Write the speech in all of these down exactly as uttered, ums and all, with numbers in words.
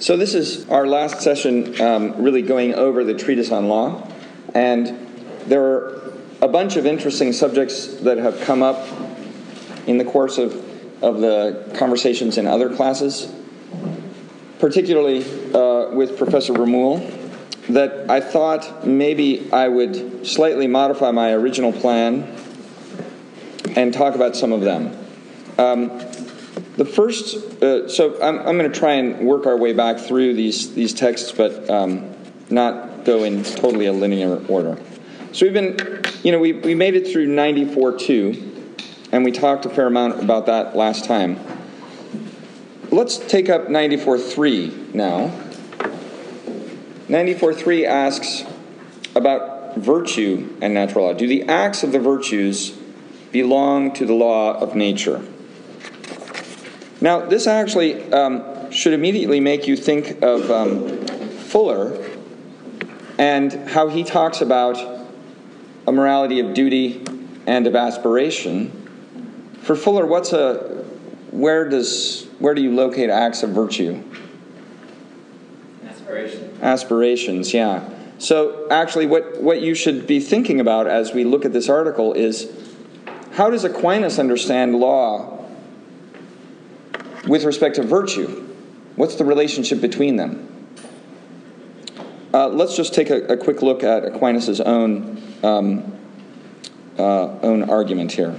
So this is our last session um, really going over the Treatise on Law, and there are a bunch of interesting subjects that have come up in the course of, of the conversations in other classes, particularly uh, with Professor Ramul, that I thought maybe I would slightly modify my original plan and talk about some of them. Um, The first, uh, so I'm, I'm going to try and work our way back through these these texts, but um, not go in totally a linear order. So we've been, you know, we, we made it through ninety-four two, and we talked a fair amount about that last time. Let's take up ninety-four three now. ninety-four three asks about virtue and natural law. Do the acts of the virtues belong to the law of nature? Now, this actually um, should immediately make you think of um, Fuller and how he talks about a morality of duty and of aspiration. For Fuller, what's a where does where do you locate acts of virtue? Aspiration. Aspirations, yeah. So actually, what what you should be thinking about as we look at this article is, how does Aquinas understand law with respect to virtue? What's the relationship between them? Uh, let's just take a, a quick look at Aquinas' own um, uh, own argument here.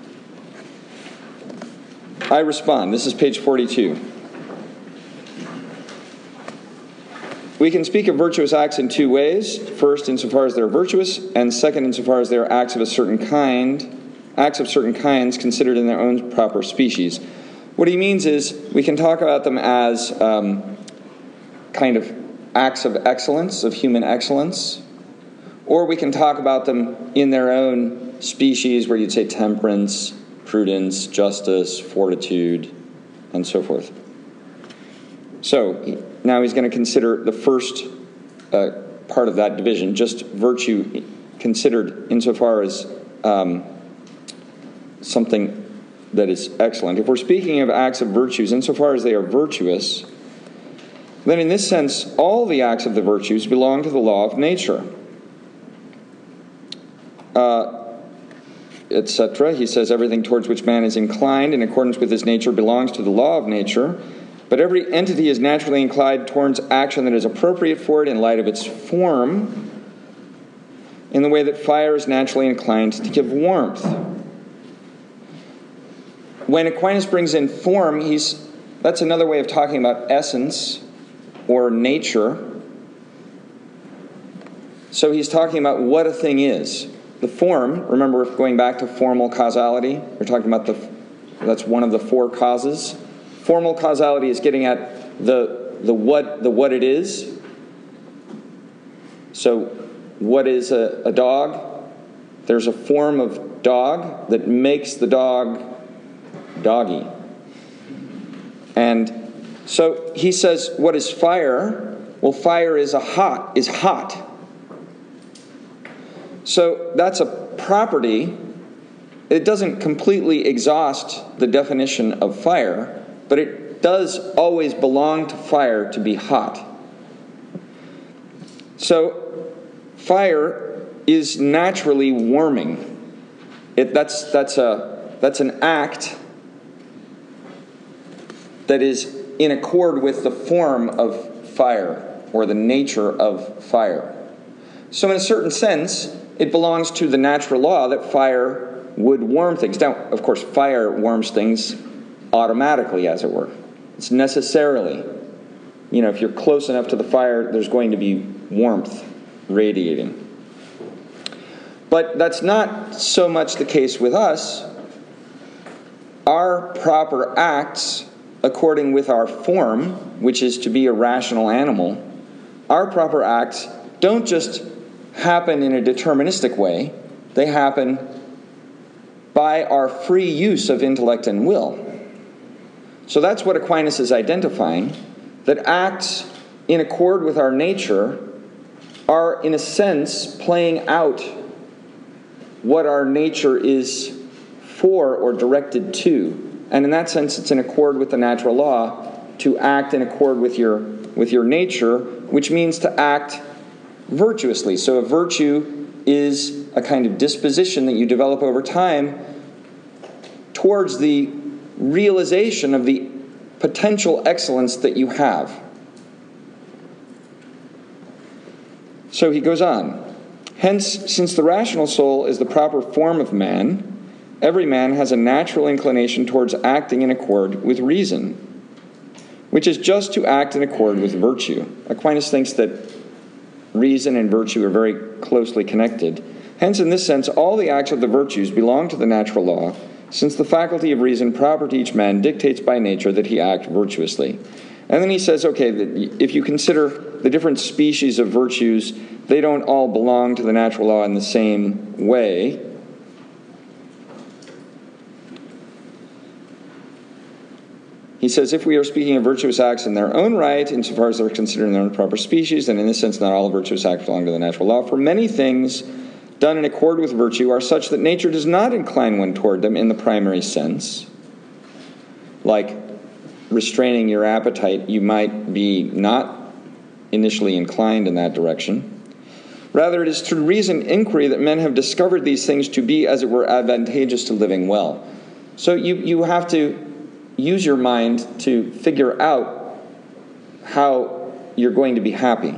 I respond. This is page forty-two. We can speak of virtuous acts in two ways. First, insofar as they're virtuous, and second, insofar as they're acts of a certain kind, acts of certain kinds considered in their own proper species. What he means is we can talk about them as um, kind of acts of excellence, of human excellence, or we can talk about them in their own species, where you'd say temperance, prudence, justice, fortitude, and so forth. So now he's going to consider the first uh, part of that division, just virtue considered insofar as um, something that is excellent. If we're speaking of acts of virtues, insofar as they are virtuous, then in this sense, all the acts of the virtues belong to the law of nature. Uh, et cetera. He says, everything towards which man is inclined in accordance with his nature belongs to the law of nature, but every entity is naturally inclined towards action that is appropriate for it in light of its form, in the way that fire is naturally inclined to give warmth. When Aquinas brings in form, he's that's another way of talking about essence or nature. So he's talking about what a thing is. The form, remember, going back to formal causality, we're talking about the that's one of the four causes. Formal causality is getting at the the what the what it is. So what is a, a dog? There's a form of dog that makes the dog doggy. And so he says, what is fire? Well, fire is a hot, is hot. So that's a property. It doesn't completely exhaust the definition of fire, but it does always belong to fire to be hot. So fire is naturally warming. It, that's, that's, a, that's an act that is in accord with the form of fire, or the nature of fire. So in a certain sense, it belongs to the natural law that fire would warm things. Now, of course, fire warms things automatically, as it were. It's necessarily, you know, if you're close enough to the fire, there's going to be warmth radiating. But that's not so much the case with us. Our proper acts, according with our form, which is to be a rational animal, our proper acts don't just happen in a deterministic way. They happen by our free use of intellect and will. So that's what Aquinas is identifying, that acts in accord with our nature are, in a sense, playing out what our nature is for or directed to. And in that sense, it's in accord with the natural law to act in accord with your with your nature, which means to act virtuously. So a virtue is a kind of disposition that you develop over time towards the realization of the potential excellence that you have. So he goes on. Hence, since the rational soul is the proper form of man, every man has a natural inclination towards acting in accord with reason, which is just to act in accord with virtue. Aquinas thinks that reason and virtue are very closely connected. Hence, in this sense, all the acts of the virtues belong to the natural law, since the faculty of reason proper to each man dictates by nature that he act virtuously. And then he says, okay, that if you consider the different species of virtues, they don't all belong to the natural law in the same way. He says, if we are speaking of virtuous acts in their own right, insofar as they're considered in their own proper species, then in this sense not all virtuous acts belong to the natural law. For many things done in accord with virtue are such that nature does not incline one toward them in the primary sense. Like restraining your appetite, you might be not initially inclined in that direction. Rather, it is through reasoned inquiry that men have discovered these things to be, as it were, advantageous to living well. So you, you have to use your mind to figure out how you're going to be happy.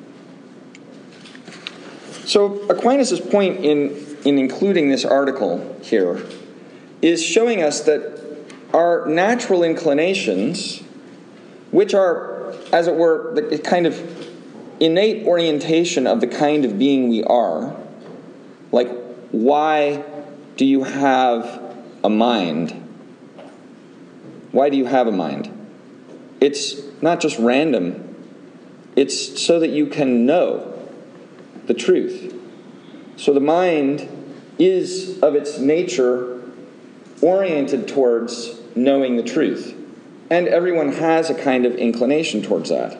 So Aquinas' point in, in including this article here is showing us that our natural inclinations, which are, as it were, the kind of innate orientation of the kind of being we are, like, why do you have a mind? Why do you have a mind? It's not just random. It's so that you can know the truth. So the mind is, of its nature, oriented towards knowing the truth. And everyone has a kind of inclination towards that.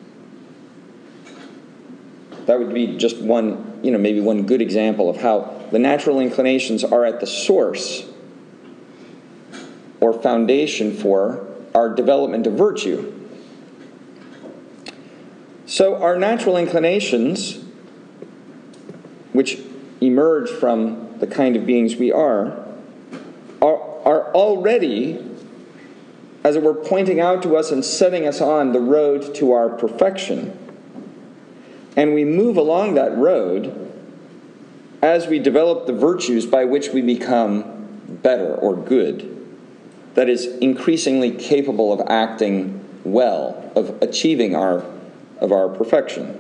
That would be just one, you know, maybe one good example of how the natural inclinations are at the source or foundation for our development of virtue. So our natural inclinations, which emerge from the kind of beings we are, are, are already, as it were, pointing out to us and setting us on the road to our perfection. And we move along that road as we develop the virtues by which we become better or good. That is, increasingly capable of acting well, of achieving our, of our perfection.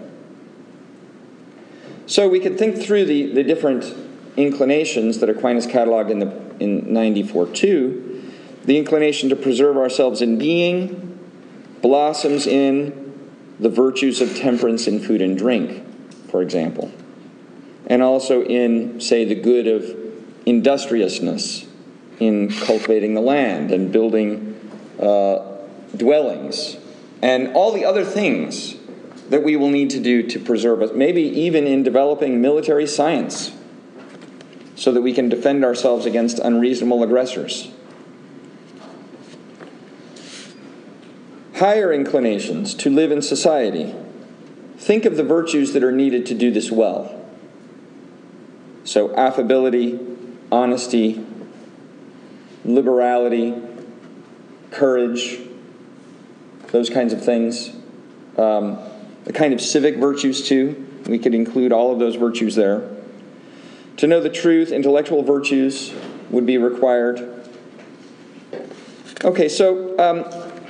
So we could think through the, the different inclinations that Aquinas cataloged in, the, in ninety-four two. The inclination to preserve ourselves in being blossoms in the virtues of temperance in food and drink, for example. And also in, say, the good of industriousness, in cultivating the land and building uh, dwellings, and all the other things that we will need to do to preserve us, maybe even in developing military science, so that we can defend ourselves against unreasonable aggressors. Higher inclinations to live in society. Think of the virtues that are needed to do this well. So affability, honesty, liberality, courage, those kinds of things. Um, the kind of civic virtues, too. We could include all of those virtues there. To know the truth, intellectual virtues would be required. Okay, so um,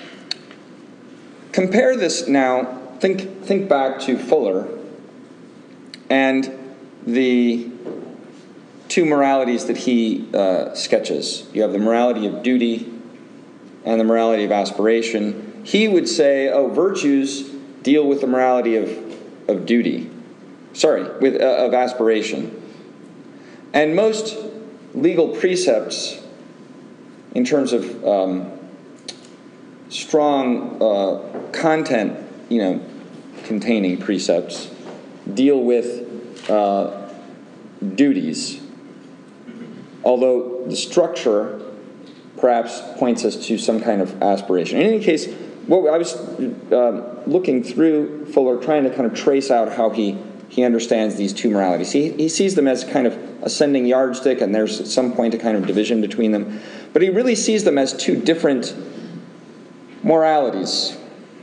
compare this now. Think, think back to Fuller and the two moralities that he uh, sketches. You have the morality of duty and the morality of aspiration. He would say, oh, virtues deal with the morality of, of duty. Sorry, with uh, of aspiration. And most legal precepts, in terms of um, strong uh, content, you know, containing precepts, deal with uh, duties. Although the structure perhaps points us to some kind of aspiration. In any case, well, I was uh, looking through Fuller, trying to kind of trace out how he, he understands these two moralities. He, he sees them as kind of ascending yardstick, and there's at some point a kind of division between them. But he really sees them as two different moralities.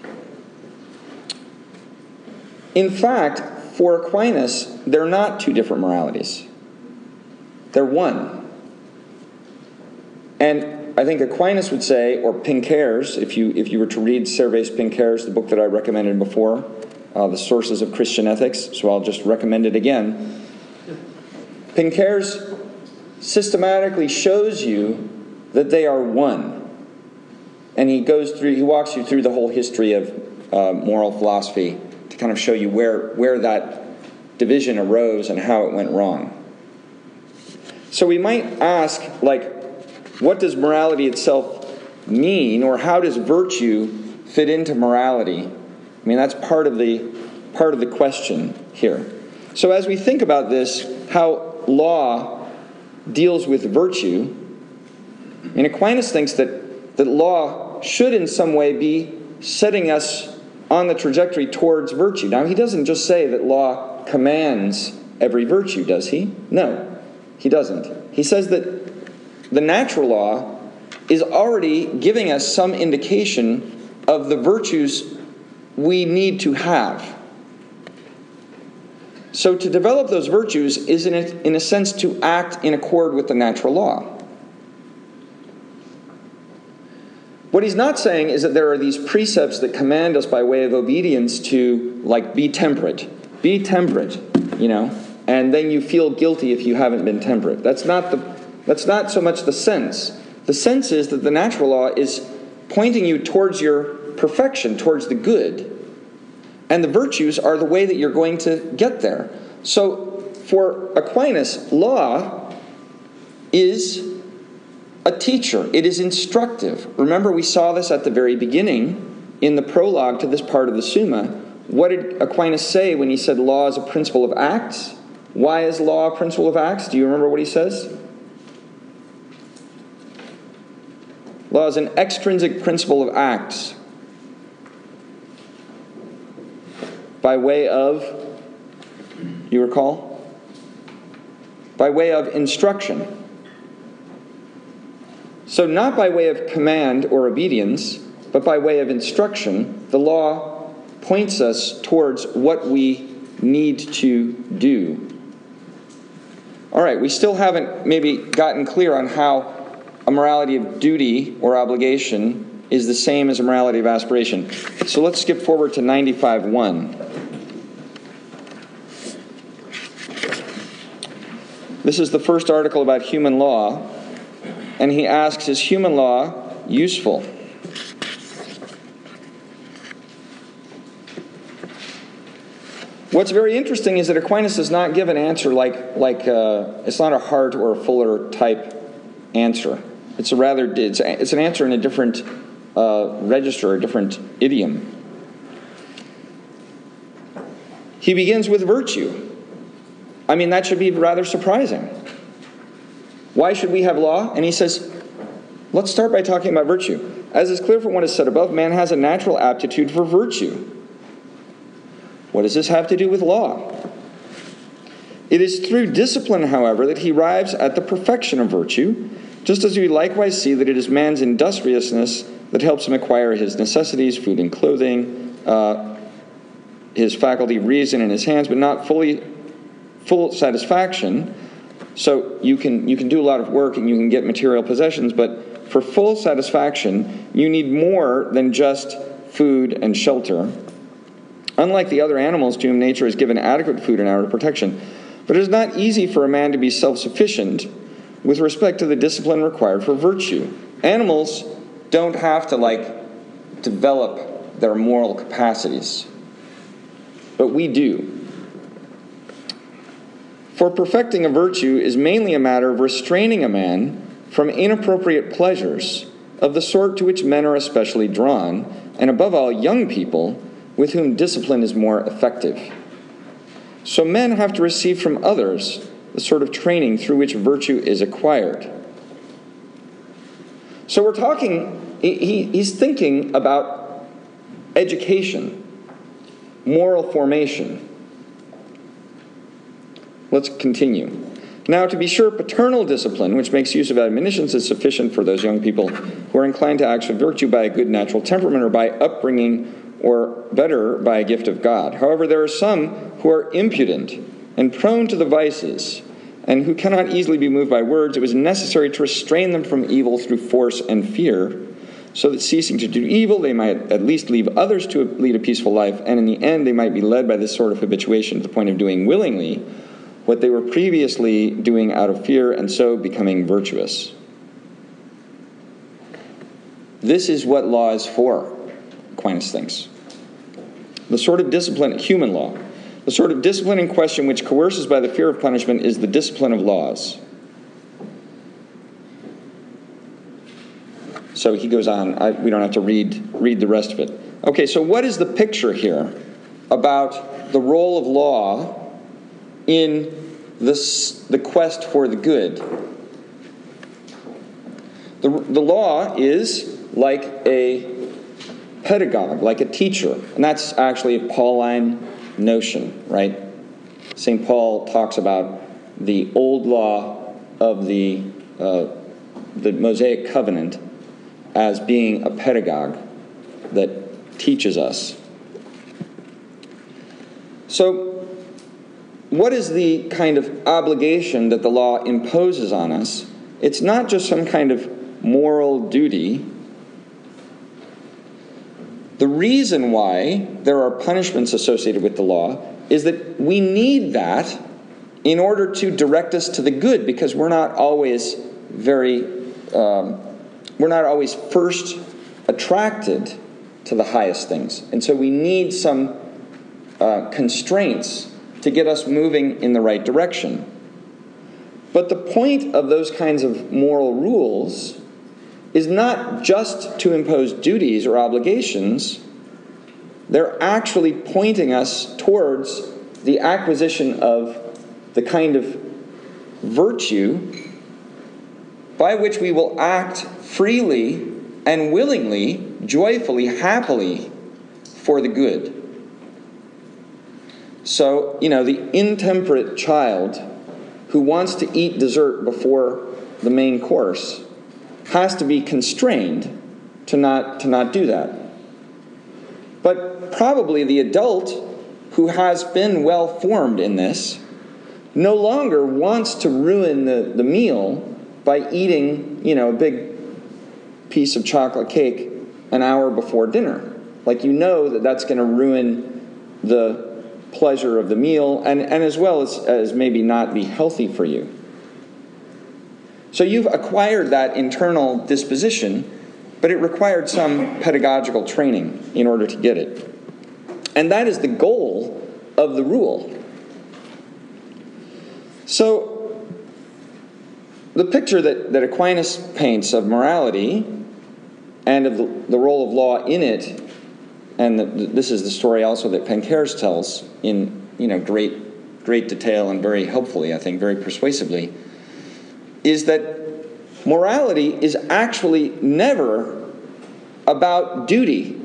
In fact, for Aquinas, they're not two different moralities. They're one. And I think Aquinas would say, or Pinckaers, if you if you were to read Servais Pinckaers, the book that I recommended before, uh, The Sources of Christian Ethics, so I'll just recommend it again. Pinckaers systematically shows you that they are one. And he goes through, he walks you through the whole history of uh, moral philosophy to kind of show you where, where that division arose and how it went wrong. So we might ask, like, what does morality itself mean, or how does virtue fit into morality? I mean, that's part of the part of the question here. So as we think about this, how law deals with virtue, and Aquinas thinks that, that law should in some way be setting us on the trajectory towards virtue. Now, he doesn't just say that law commands every virtue, does he? No, he doesn't. He says that the natural law is already giving us some indication of the virtues we need to have. So to develop those virtues is, in a, in a sense, to act in accord with the natural law. What he's not saying is that there are these precepts that command us by way of obedience to, like, be temperate. Be temperate, you know, and then you feel guilty if you haven't been temperate. That's not the That's not so much the sense. The sense is that the natural law is pointing you towards your perfection, towards the good. And the virtues are the way that you're going to get there. So for Aquinas, law is a teacher. It is instructive. Remember, we saw this at the very beginning in the prologue to this part of the Summa. What did Aquinas say when he said law is a principle of acts? Why is law a principle of acts? Do you remember what he says? Law is an extrinsic principle of acts by way of, you recall? By way of instruction. So not by way of command or obedience, but by way of instruction, the law points us towards what we need to do. All right, we still haven't maybe gotten clear on how a morality of duty or obligation is the same as a morality of aspiration. So let's skip forward to ninety-five one. This is the first article about human law, and he asks, is human law useful? What's very interesting is that Aquinas does not give an answer like, like uh, it's not a Hart or a Fuller type answer. It's a rather it's, a, it's an answer in a different uh, register, a different idiom. He begins with virtue. I mean, that should be rather surprising. Why should we have law? And he says, let's start by talking about virtue. As is clear from what is said above, man has a natural aptitude for virtue. What does this have to do with law? It is through discipline, however, that he arrives at the perfection of virtue, just as we likewise see that it is man's industriousness that helps him acquire his necessities, food and clothing, uh, his faculty of reason in his hands, but not fully full satisfaction. So you can you can do a lot of work and you can get material possessions, but for full satisfaction, you need more than just food and shelter. Unlike the other animals to whom nature has given adequate food and outer protection. But it is not easy for a man to be self-sufficient with respect to the discipline required for virtue. Animals don't have to, like, develop their moral capacities. But we do. For perfecting a virtue is mainly a matter of restraining a man from inappropriate pleasures of the sort to which men are especially drawn, and above all, young people, with whom discipline is more effective. So men have to receive from others the sort of training through which virtue is acquired. So we're talking, he, he's thinking about education, moral formation. Let's continue. Now, to be sure, paternal discipline, which makes use of admonitions, is sufficient for those young people who are inclined to acts of virtue by a good natural temperament or by upbringing, or better, by a gift of God. However, there are some who are impudent and prone to the vices, and who cannot easily be moved by words. It was necessary to restrain them from evil through force and fear, so that ceasing to do evil, they might at least leave others to lead a peaceful life, and in the end they might be led by this sort of habituation to the point of doing willingly what they were previously doing out of fear, and so becoming virtuous. This is what law is for, Aquinas thinks. The sort of discipline, human law, the sort of discipline in question which coerces by the fear of punishment is the discipline of laws. So he goes on. I, we don't have to read, read the rest of it. Okay, so what is the picture here about the role of law in this, the quest for the good? The, the law is like a pedagogue, like a teacher. And that's actually a Pauline notion, right? Saint Paul talks about the old law of the, uh, the Mosaic covenant as being a pedagogue that teaches us. So, what is the kind of obligation that the law imposes on us? It's not just some kind of moral duty. The reason why there are punishments associated with the law is that we need that in order to direct us to the good, because we're not always very, um, we're not always first attracted to the highest things. And so we need some uh, constraints to get us moving in the right direction. But the point of those kinds of moral rules is not just to impose duties or obligations. They're actually pointing us towards the acquisition of the kind of virtue by which we will act freely and willingly, joyfully, happily for the good. So, you know, the intemperate child who wants to eat dessert before the main course has to be constrained to not to not do that. But probably the adult who has been well formed in this no longer wants to ruin the, the meal by eating, you know, a big piece of chocolate cake an hour before dinner. Like, you know that that's going to ruin the pleasure of the meal, and, and as well as, as maybe not be healthy for you. So you've acquired that internal disposition, but it required some pedagogical training in order to get it. And that is the goal of the rule. So the picture that, that Aquinas paints of morality and of the, the role of law in it, and the, this is the story also that Pencares tells in, you know, great, great detail and very helpfully, I think, very persuasively, is that morality is actually never about duty.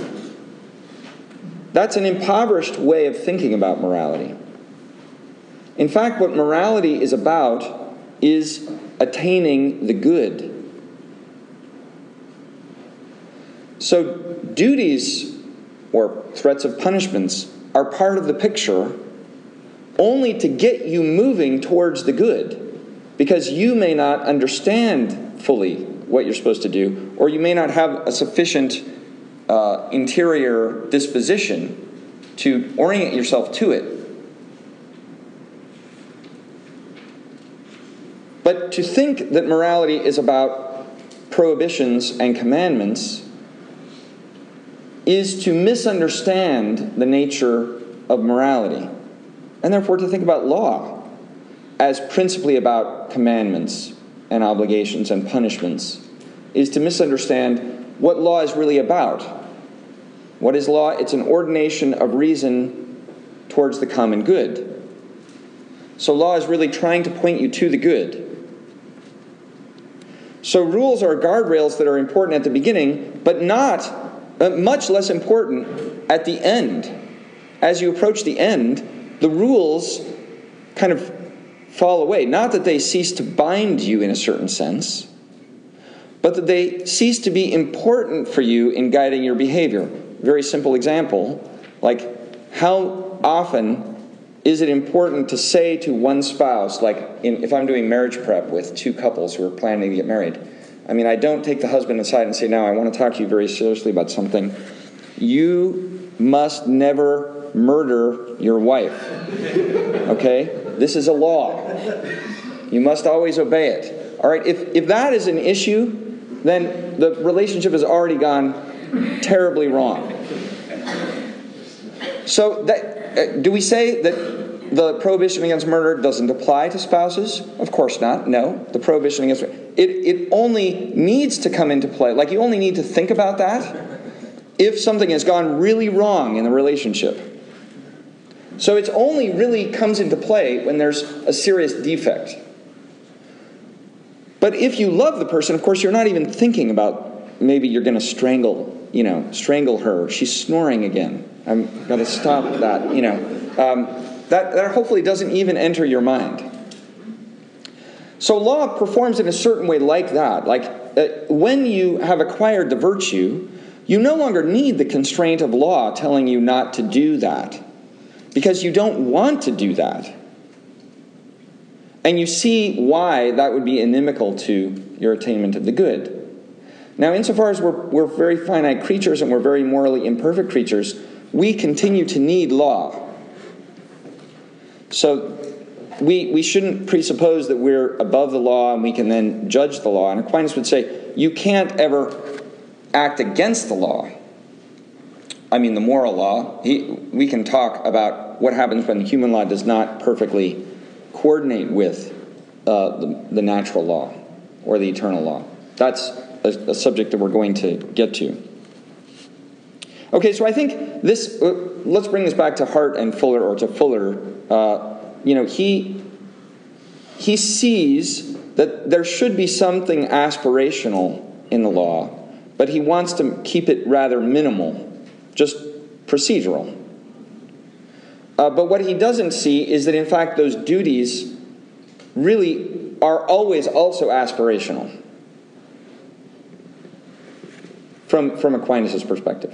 That's an impoverished way of thinking about morality. In fact, what morality is about is attaining the good. So duties or threats of punishments are part of the picture only to get you moving towards the good, because you may not understand fully what you're supposed to do, or you may not have a sufficient uh, interior disposition to orient yourself to it. But to think that morality is about prohibitions and commandments is to misunderstand the nature of morality, and therefore to think about law as principally about commandments and obligations and punishments is to misunderstand what law is really about. What is law? It's an ordination of reason towards the common good. So law is really trying to point you to the good. So rules are guardrails that are important at the beginning, but not uh, much less important at the end. As you approach the end, the rules kind of fall away. Not that they cease to bind you in a certain sense, but that they cease to be important for you in guiding your behavior. Very simple example, like how often is it important to say to one spouse, like in, if I'm doing marriage prep with two couples who are planning to get married, I mean, I don't take the husband aside and say, now I want to talk to you very seriously about something. You must never murder your wife. Okay? This is a law. You must always obey it. All right? If, if that is an issue, then the relationship has already gone terribly wrong. So that, uh, do we say that the prohibition against murder doesn't apply to spouses? Of course not. No. The prohibition against it, it only needs to come into play. Like, you only need to think about that if something has gone really wrong in the relationship. So it only really comes into play when there's a serious defect. But if you love the person, of course, you're not even thinking about maybe you're going to strangle, you know, strangle her. She's snoring again. I'm going to stop that, you know. Um, that, that hopefully doesn't even enter your mind. So law performs in a certain way like that. Like uh, when you have acquired the virtue, you no longer need the constraint of law telling you not to do that, because you don't want to do that. And you see why that would be inimical to your attainment of the good. Now, insofar as we're, we're very finite creatures and we're very morally imperfect creatures, we continue to need law. So we, we shouldn't presuppose that we're above the law and we can then judge the law. And Aquinas would say, you can't ever act against the law. I mean, the moral law. He, we can talk about what happens when the human law does not perfectly coordinate with uh, the, the natural law or the eternal law. That's a, a subject that we're going to get to. Okay, so I think this, uh, let's bring this back to Hart and Fuller, or to Fuller. Uh, you know, he, he sees that there should be something aspirational in the law, but he wants to keep it rather minimal, just procedural. Uh, but what he doesn't see is that, in fact, those duties really are always also aspirational from, from Aquinas' perspective.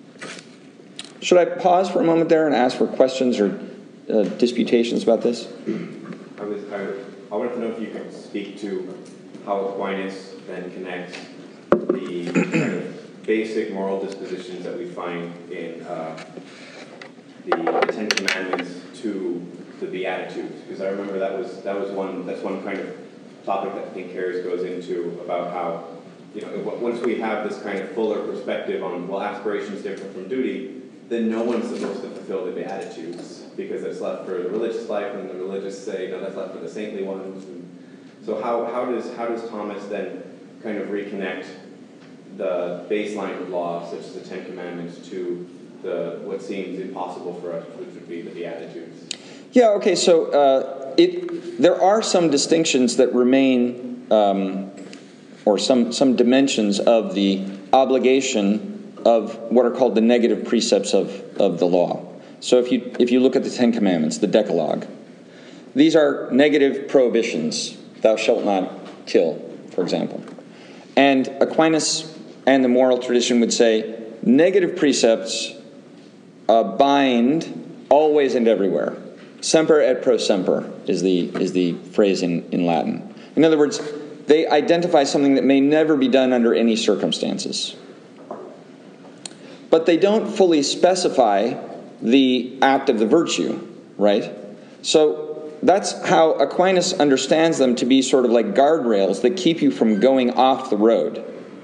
Should I pause for a moment there and ask for questions or uh, disputations about this? I, was, I, I wanted to know if you could speak to how Aquinas then connects the kind of basic moral dispositions that we find in uh, the, the Ten Commandments to the Beatitudes, because I remember that was that was one that's one kind of topic that I think Harris goes into about how, you know, once we have this kind of fuller perspective on, well, aspiration is different from duty, then no one's supposed to fulfill the Beatitudes because it's left for the religious life, and the religious say, no, that's left for the saintly ones. And so how how does how does Thomas then kind of reconnect the baseline of law, such as the Ten Commandments, to the what seems impossible for us, which would be the Beatitudes? Yeah, okay, so uh, it there are some distinctions that remain, um, or some, some dimensions of the obligation of what are called the negative precepts of, of the law. So if you if you look at the Ten Commandments, the Decalogue, these are negative prohibitions. Thou shalt not kill, for example. And Aquinas and the moral tradition would say negative precepts uh, bind always and everywhere. Semper et pro semper is the is the phrase in, in Latin. In other words, they identify something that may never be done under any circumstances. But they don't fully specify the act of the virtue, right? So that's how Aquinas understands them to be sort of like guardrails that keep you from going off the road.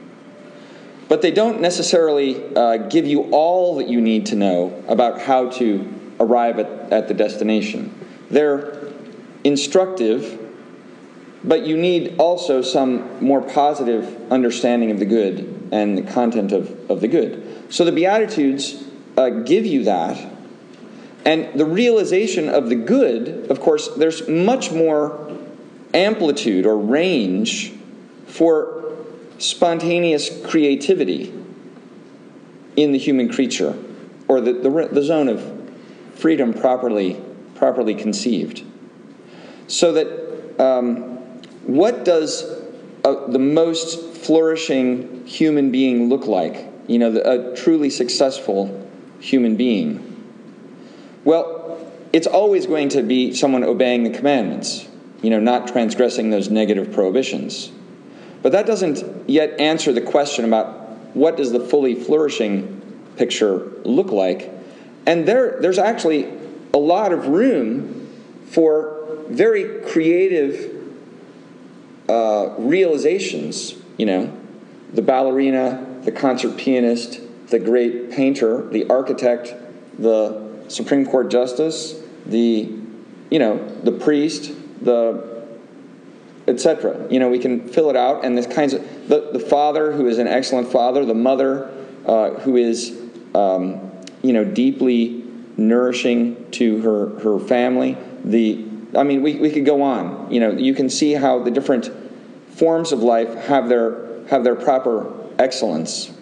But they don't necessarily uh, give you all that you need to know about how to arrive at, at the destination. They're instructive, but you need also some more positive understanding of the good and the content of, of the good. So the Beatitudes uh, give you that. And the realization of the good, of course, there's much more amplitude or range for spontaneous creativity. in the human creature, or the, the, the zone of freedom properly, properly conceived. So that um, what does uh, the most flourishing human being look like? You know, the, a truly successful human being. Well, it's always going to be someone obeying the commandments, you know, not transgressing those negative prohibitions. But that doesn't yet answer the question about what does the fully flourishing picture look like. And there, there's actually a lot of room for very creative uh, realizations, you know, the ballerina, the concert pianist, the great painter, the architect, the Supreme Court justice, the, you know, the priest, the, et cetera. You know, we can fill it out, and this kinds of the, the father who is an excellent father, the mother uh, who is, um, you know, deeply nourishing to her her family. The, I mean, we we could go on. You know, you can see how the different forms of life have their have their proper excellence.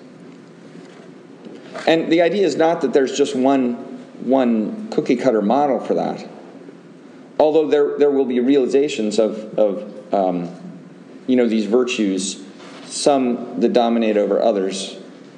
And the idea is not that there's just one one cookie cutter model for that. Although there there will be realizations of of um, you know, these virtues, some that dominate over others.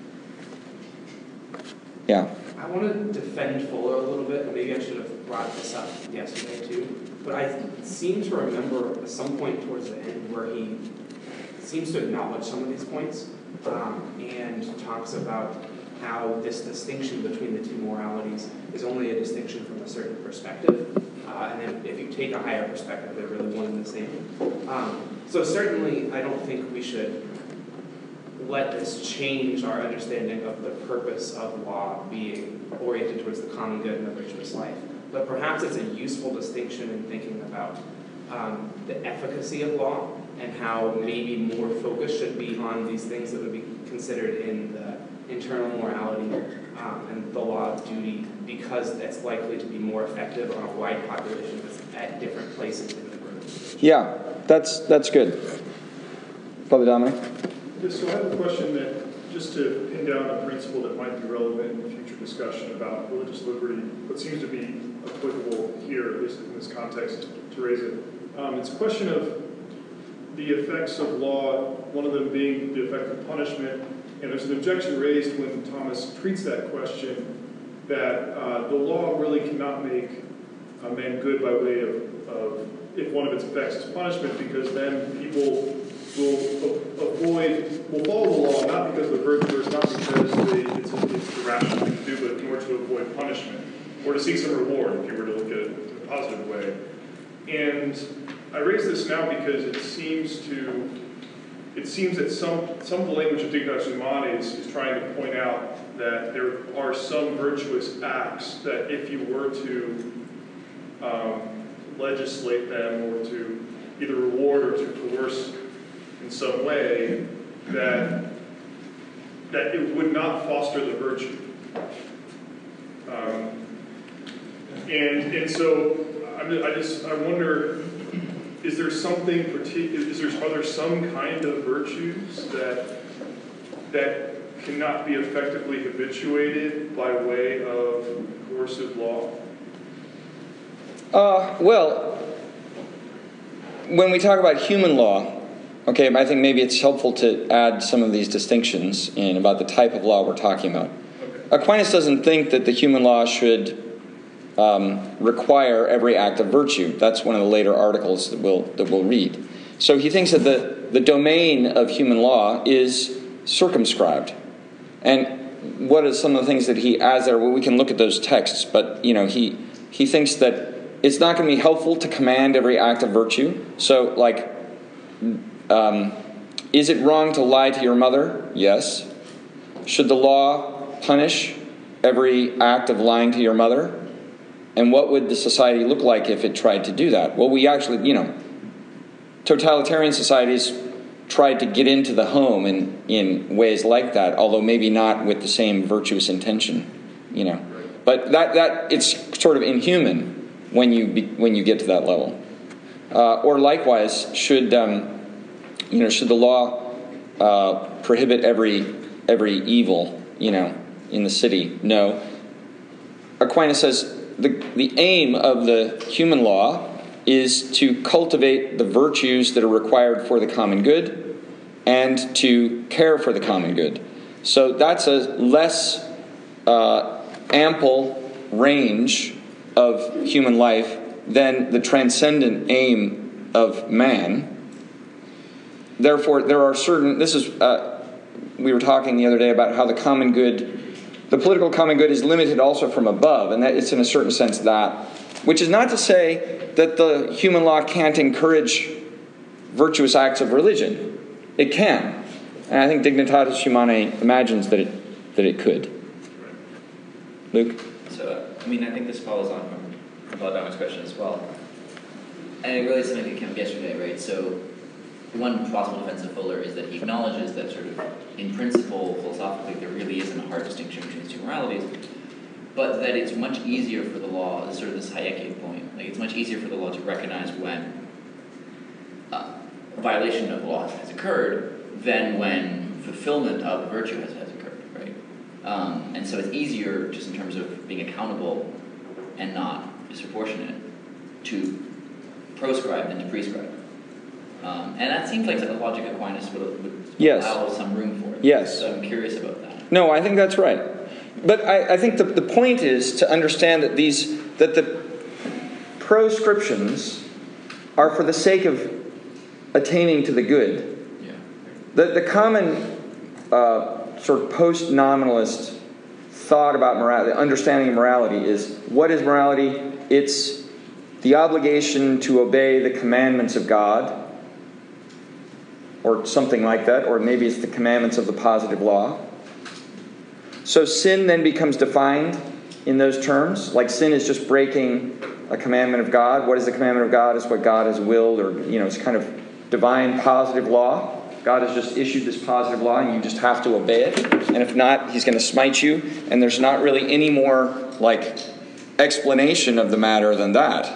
Yeah. I want to defend Fuller a little bit. Maybe I should have brought this up yesterday too. But I seem to remember at some point towards the end where he seems to acknowledge some of these points um, and talks about how this distinction between the two moralities is only a distinction from a certain perspective. Uh, and then if you take a higher perspective, they're really one and the same. Um, so certainly, I don't think we should let this change our understanding of the purpose of law being oriented towards the common good and the virtuous life. But perhaps it's a useful distinction in thinking about um, the efficacy of law and how maybe more focus should be on these things that would be considered in the internal morality um, and the law of duty, because that's likely to be more effective on a wide population that's at different places in the group. Yeah, that's that's good. Father Dominic? Yes, so I have a question that, just to pin down a principle that might be relevant in future discussion about religious liberty, but seems to be applicable here, at least in this context, to raise it. Um, it's a question of the effects of law, one of them being the effect of punishment. And there's an objection raised when Thomas treats that question that uh, the law really cannot make a man good by way of, of, if one of its effects is punishment, because then people will avoid, will follow the law, not because they're virtuous, not because they, it's, a, it's the rational thing to do, but in order to avoid punishment, or to seek some reward, if you were to look at it in a positive way. And I raise this now because it seems to It seems that some, some of the language of Dignitatis Humanae is, is trying to point out that there are some virtuous acts that if you were to um, legislate them or to either reward or to coerce in some way, that, that it would not foster the virtue. Um, and, and so I, I just, I wonder, is there something particular, is there, are there some kind of virtues that that cannot be effectively habituated by way of coercive law? Uh, well, when we talk about human law, okay, I think maybe it's helpful to add some of these distinctions in about the type of law we're talking about. Okay. Aquinas doesn't think that the human law should Um, require every act of virtue. That's one of the later articles that we'll that we'll read. So he thinks that the, the domain of human law is circumscribed. And what are some of the things that he adds there? Well, we can look at those texts, but you know, he he thinks that it's not going to be helpful to command every act of virtue. So, like, um, is it wrong to lie to your mother? Yes. Should the law punish every act of lying to your mother? And what would the society look like if it tried to do that? Well, we actually, you know, totalitarian societies tried to get into the home in, in ways like that, although maybe not with the same virtuous intention, you know. But that, that it's sort of inhuman when you be, when you get to that level. Uh, or likewise, should um, you know should the law uh, prohibit every every evil, you know, in the city. No. Aquinas says the, the aim of the human law is to cultivate the virtues that are required for the common good and to care for the common good. So that's a less uh, ample range of human life than the transcendent aim of man. Therefore, there are certain, this is, uh, we were talking the other day about how the common good, the political common good is limited also from above, and that it's in a certain sense that, which is not to say that the human law can't encourage virtuous acts of religion. It can. And I think Dignitatis Humanae imagines that it that it could. Luke? So, I mean, I think this follows on from Valdema's question as well. And it relates to something that came up yesterday, right? So, one possible defense of Fuller is that he acknowledges that sort of, in principle, philosophically, there really isn't a hard distinction between these two moralities, but that it's much easier for the law, sort of this Hayekian point, like it's much easier for the law to recognize when uh, a violation of law has occurred than when fulfillment of virtue has, has occurred, right? Um, and so it's easier, just in terms of being accountable and not disproportionate, to proscribe than to prescribe. Um, and that seems like a logic Aquinas would, would yes. allow some room for it. Yes. So I'm curious about that. No, I think that's right. But I, I think the, the point is to understand that these that the proscriptions are for the sake of attaining to the good. Yeah. The, the common uh, sort of post-nominalist thought about morality, the understanding of morality is, what is morality? It's the obligation to obey the commandments of God, or something like that, or maybe it's the commandments of the positive law. So sin then becomes defined in those terms, like sin is just breaking a commandment of God. What is the commandment of God? It's what God has willed, or, you know, it's kind of divine positive law. God has just issued this positive law, and you just have to obey it. And if not, he's going to smite you. And there's not really any more, like, explanation of the matter than that.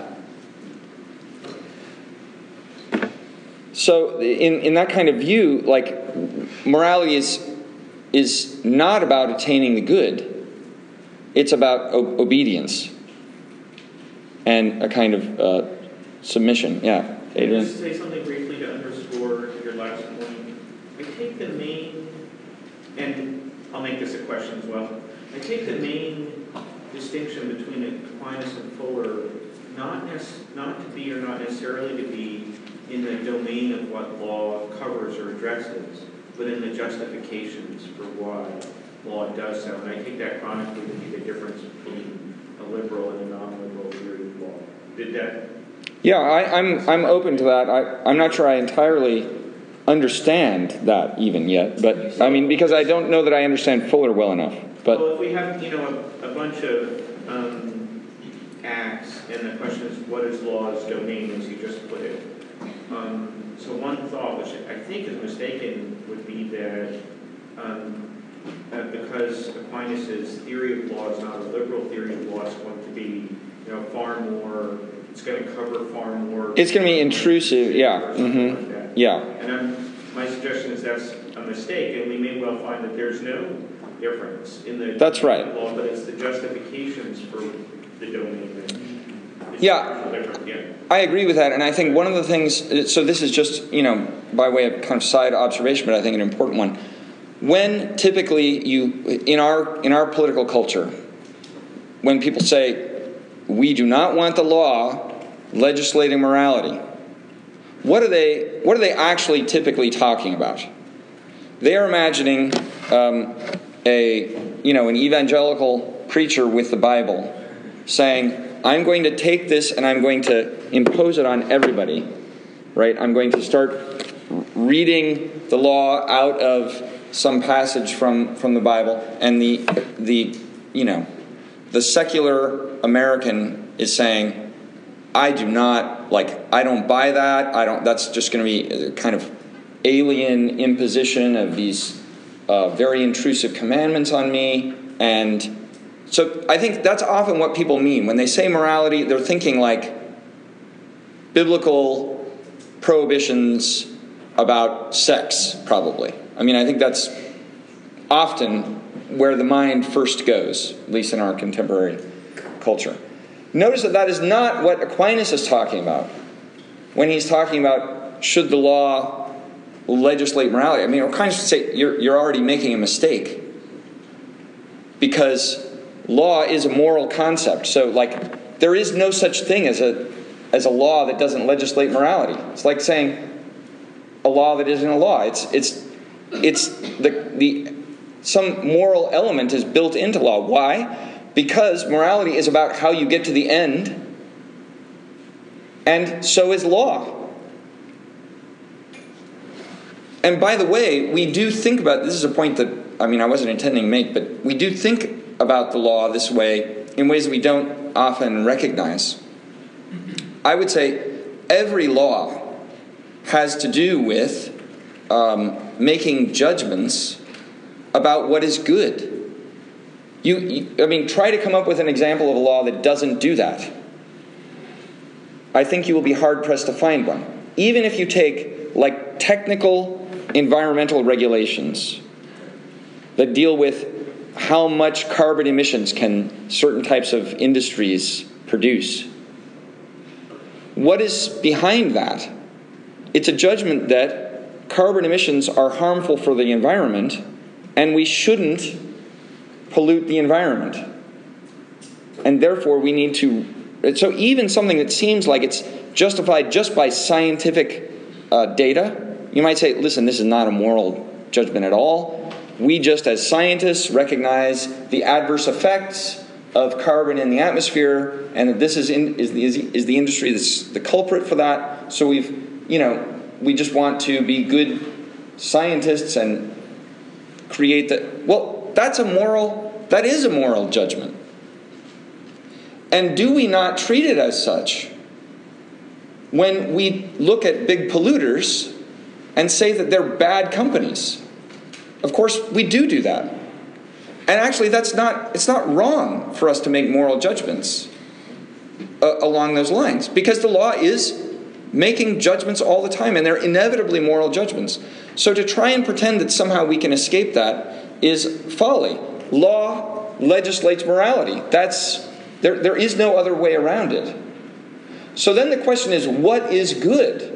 So in, in that kind of view, like, morality is is not about attaining the good. It's about o- obedience and a kind of uh, submission. Yeah, Adrian? Just say something briefly to underscore your last point. I take the main, and I'll make this a question as well. I take the main distinction between Aquinas and Fuller not nec- not to be or not necessarily to be in the domain of what law covers or addresses, but in the justifications for why law does so. And I take that chronically to be the difference between a liberal and a non-liberal theory of law. Did that? Yeah, I, I'm I'm open to that. I, I'm not sure I entirely understand that even yet, but I mean, because I don't know that I understand Fuller well enough. But well, if we have, you know, a, a bunch of um, acts, and the question is, what is law's domain, as you just put it? Um, so one thought, which I think is mistaken, would be that um, uh, because Aquinas' theory of law is not a liberal theory of law, it's going to be, you know, far more, it's going to cover far more. It's going to be intrusive, yeah. Mm-hmm. Like that. Yeah. And I'm, my suggestion is that's a mistake, and we may well find that there's no difference in the That's right. law, but it's the justifications for the domain that is Yeah. different. Yeah. I agree with that, and I think one of the things, so this is just, you know, by way of kind of side observation, but I think an important one. When typically you, in our in our political culture, when people say, we do not want the law legislating morality, what are they, what are they actually typically talking about? They are imagining um, a, you know, an evangelical preacher with the Bible saying, I'm going to take this and I'm going to impose it on everybody, right? I'm going to start reading the law out of some passage from, from the Bible, and the the you know the secular American is saying, I do not like I don't buy that. I don't. That's just going to be a kind of alien imposition of these uh, very intrusive commandments on me. And so I think that's often what people mean when they say morality. They're thinking like biblical prohibitions about sex, probably. I mean, I think that's often where the mind first goes, at least in our contemporary culture. Notice that that is not what Aquinas is talking about when he's talking about should the law legislate morality. I mean, Aquinas would say you're, you're already making a mistake, because law is a moral concept. So, like, there is no such thing as a as a law that doesn't legislate morality. It's like saying a law that isn't a law. It's it's it's the the some moral element is built into law. Why? Because morality is about how you get to the end, and so is law. And by the way, we do think about, this is a point that, I mean, I wasn't intending to make, but we do think about the law this way in ways that we don't often recognize. I would say every law has to do with um, making judgments about what is good. You, you, I mean, try to come up with an example of a law that doesn't do that. I think you will be hard-pressed to find one. Even if you take, like, technical environmental regulations that deal with how much carbon emissions can certain types of industries produce. What is behind that? It's a judgment that carbon emissions are harmful for the environment, and we shouldn't pollute the environment. And therefore we need to... So even something that seems like it's justified just by scientific uh, data, you might say, listen, this is not a moral judgment at all. We just as scientists recognize the adverse effects of carbon in the atmosphere, and that this is, in, is, the, is the industry that's the culprit for that. So we've, you know, we just want to be good scientists and create the... Well, that's a moral, that is a moral judgment. And do we not treat it as such when we look at big polluters and say that they're bad companies? Of course, we do do that. And actually, that's not, it's not wrong for us to make moral judgments uh, along those lines, because the law is making judgments all the time, and they're inevitably moral judgments. So to try and pretend that somehow we can escape that is folly. Law legislates morality. That's, there, there is no other way around it. So then the question is, what is good?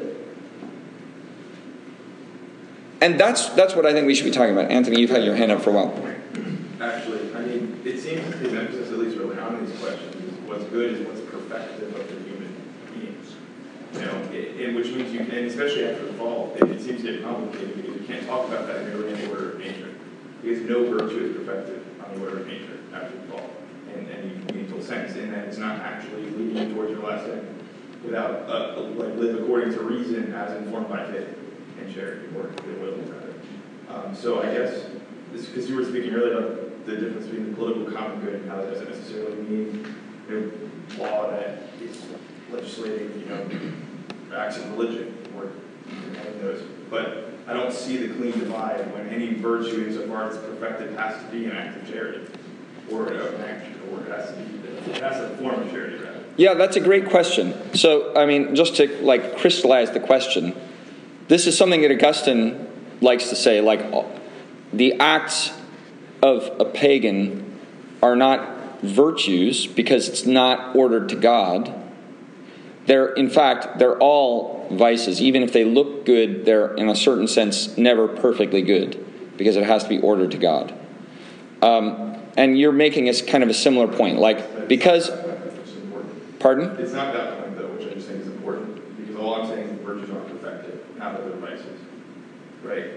And that's that's what I think we should be talking about. Anthony, you've had your hand up for a while. Actually, I mean, it seems to be an emphasis, at least early on in these questions, is what's good is what's perfective of the human beings. You know, it, it, which means you can, and especially after the fall, it, it seems to get complicated because you can't talk about that merely in the order of nature. Because no virtue is perfected on the order of nature after the fall. And, and you need to sense in that it's not actually leading you towards your last end without, uh, like, live according to reason as informed by faith and charity, or goodwill, rather. Um, so I guess, because you were speaking earlier about the difference between the political common good and how that doesn't necessarily mean, you know, law that is legislating, you know, acts of religion, or having those. But I don't see the clean divide when any virtue, insofar as it's perfected, has to be an act of charity, or an action, or it has to be, it has a form of charity, rather. Yeah, that's a great question. So, I mean, just to, like, crystallize the question, this is something that Augustine likes to say, like, the acts of a pagan are not virtues because it's not ordered to God. They're, in fact, they're all vices. Even if they look good, they're, in a certain sense, never perfectly good because it has to be ordered to God. Um, and you're making a kind of a similar point, like, because... Pardon? It's not that point, though, which I just think is important, because all I'm saying is virtues aren't perfected, not that they're vices. Right?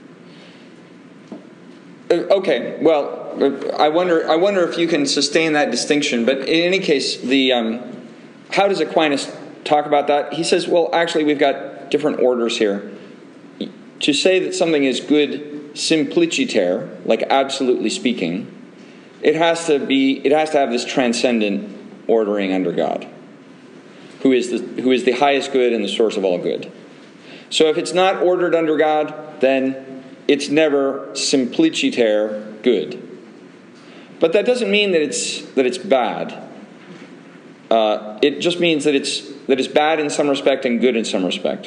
Uh, okay, well, uh, I wonder I wonder if you can sustain that distinction, but in any case, the um, how does Aquinas talk about that? He says, well, actually, we've got different orders here. To say that something is good simpliciter, like absolutely speaking, it has to be it has to have this transcendent ordering under God, who is the who is the highest good and the source of all good. So if it's not ordered under God, then it's never simpliciter good. But that doesn't mean that it's that it's bad. Uh, it just means that it's that it's bad in some respect and good in some respect.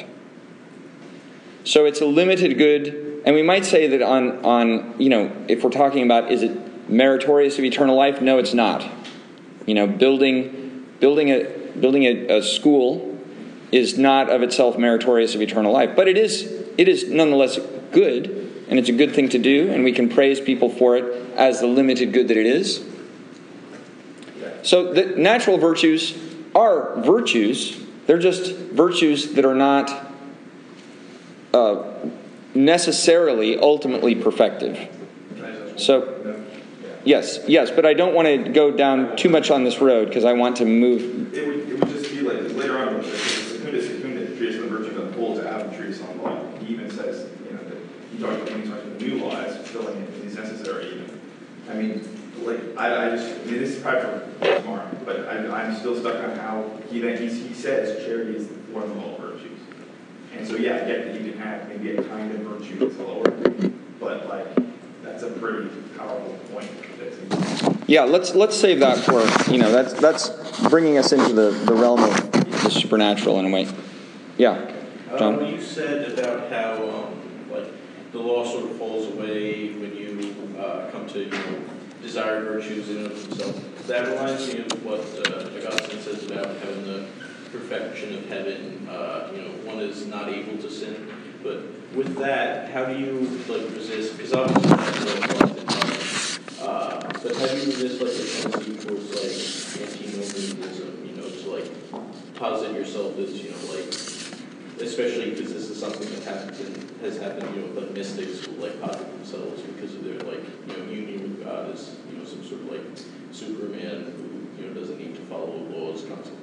So it's a limited good, and we might say that on on you know if we're talking about is it meritorious of eternal life? No, it's not. You know, building building a building a, a school is not of itself meritorious of eternal life, but it is it is nonetheless good, and it's a good thing to do, and we can praise people for it as the limited good that it is. So the natural virtues are virtues. They're just virtues that are not uh, necessarily ultimately perfective. So, yes, yes, but I don't want to go down too much on this road because I want to move. It would, it would just be like, later on, Secunda Secunda treats the virtue of the whole to have treats on law. He even says, you know, that he talks about when he talks about the new law as filling it is necessary. Even. I mean, like, I, I just, I mean, this is probably for tomorrow, but I, I'm still stuck on how he then he, he says charity is one of all virtues. And so, yeah, I get that you can have maybe a kind of virtue that's lower, but like, that's a pretty powerful point. That's yeah, let's let's save that for, you know, that's that's bringing us into the, the realm of the supernatural in a way. Yeah, John? Um, you said about how um, like the law sort of falls away when you uh, come to, you know, desired virtues in and of themselves. That reminds me of what uh, Augustine says about having the perfection of heaven. Uh, you know, one is not able to sin. But with that, how do you like resist? Because obviously that's like love and love. Uh, but how do you resist like the tendency towards like antinomianism? You know, to like posit yourself as, you know, like, especially because this is something that happened has happened, you know, with like mystics who like posit themselves because of their like, you know, union with God as, you know, some sort of like Superman who, you know, doesn't need to follow laws consequently.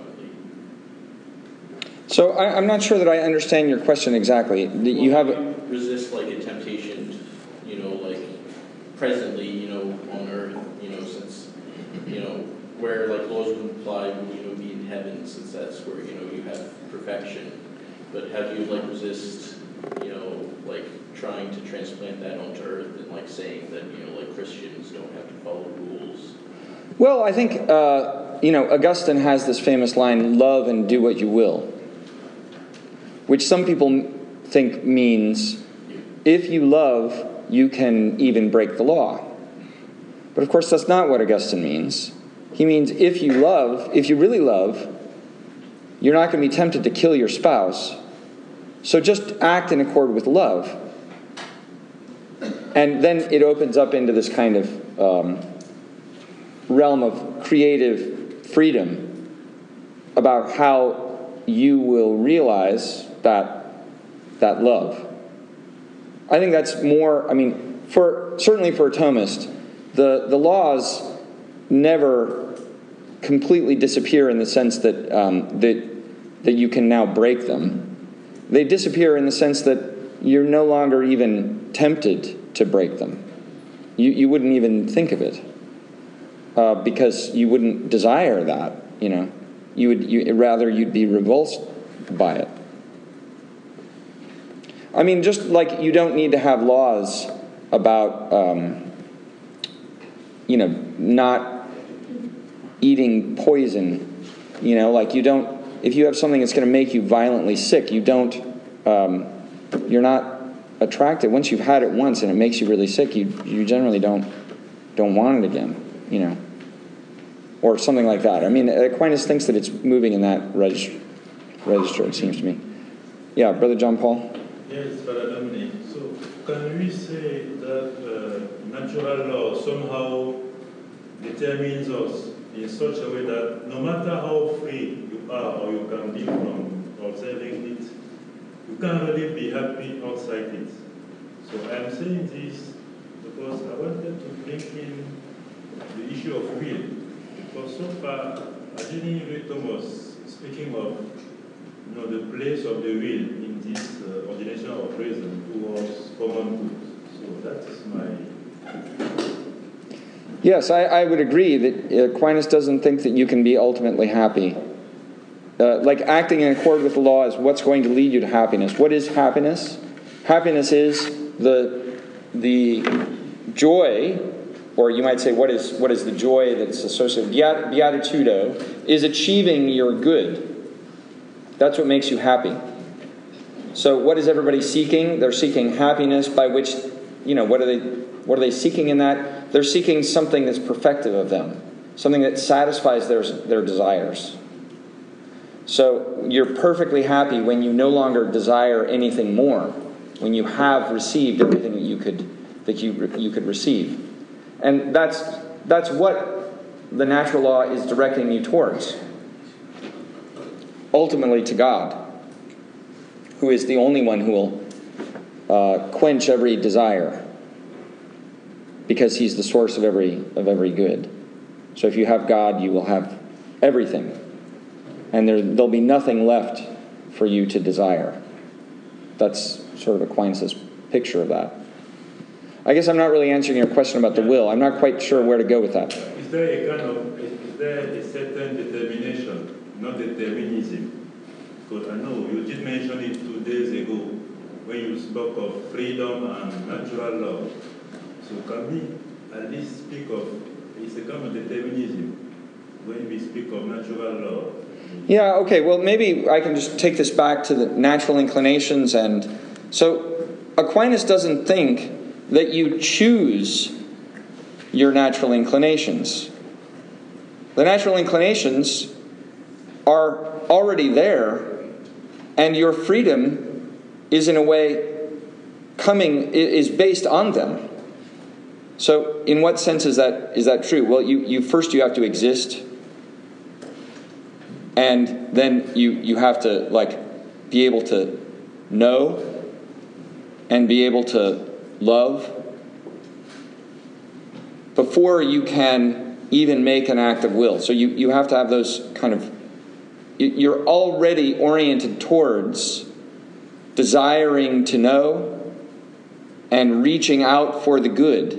So I, I'm not sure that I understand your question exactly. Well, You have a, you resist like a temptation, you know, like presently, you know, on earth, you know, since, you know, where like laws would imply, you know, be in heaven, since that's where, you know, you have perfection. But how do you like resist, you know, like trying to transplant that onto earth and like saying that, you know, like Christians don't have to follow rules? well, I think uh, you know, Augustine has this famous line, "Love and do what you will," which some people think means if you love, you can even break the law. But of course, that's not what Augustine means. He means if you love, if you really love, you're not going to be tempted to kill your spouse. So just act in accord with love. And then it opens up into this kind of um, realm of creative freedom about how you will realize that that love. I think that's more, I mean, for certainly for a Thomist, the, the laws never completely disappear in the sense that um, that that you can now break them. They disappear in the sense that you're no longer even tempted to break them. You you wouldn't even think of it uh, because you wouldn't desire that. You know, you would you, rather you'd be repulsed by it. I mean, just like you don't need to have laws about, um, you know, not eating poison. You know, like you don't, if you have something that's going to make you violently sick, you don't, um, you're not attracted. Once you've had it once and it makes you really sick, you you generally don't don't want it again, you know, or something like that. I mean, Aquinas thinks that it's moving in that register, register it seems to me. Yeah, Brother John Paul? Yes, Father Dominic. So can we say that uh, natural law somehow determines us in such a way that no matter how free you are or you can be from observing it, you can't really be happy outside it? So I'm saying this because I wanted to bring in the issue of will. Because so far, I didn't hear Thomas speaking of, you know, the place of the will in this uh, ordination of reason towards common good. So that is my... Yes, I, I would agree that Aquinas doesn't think that you can be ultimately happy. Uh, like acting in accord with the law is what's going to lead you to happiness. What is happiness? Happiness is the the joy, or you might say, what is what is the joy that's associated? Beat, beatitudo is achieving your good. That's what makes you happy. So what is everybody seeking? They're seeking happiness, by which, you know, what are they what are they seeking in that? they're seeking something that's perfective of them, something that satisfies their, their desires. So you're perfectly happy when you no longer desire anything more, when you have received everything that you could that you you could receive. And that's that's what the natural law is directing you towards. Ultimately to God, who is the only one who will uh, quench every desire, because he's the source of every of every good. So if you have God, you will have everything. And there, there'll be nothing left for you to desire. That's sort of Aquinas' picture of that. I guess I'm not really answering your question about the will. I'm not quite sure where to go with that. Is there a kind of, is there a certain determination, not determinism? Because I know you did mention it two days ago when you spoke of freedom and natural law. So can we at least speak of, it's a kind of determinism when we speak of natural law? Yeah, okay, well maybe I can just take this back to the natural inclinations. And so Aquinas doesn't think that you choose your natural inclinations. The natural inclinations are already there, and your freedom is in a way coming, is based on them. So in what sense is that is that true? Well, you, you first you have to exist, and then you, you have to like be able to know and be able to love before you can even make an act of will. So you, you have to have those kind of, you're already oriented towards desiring to know and reaching out for the good.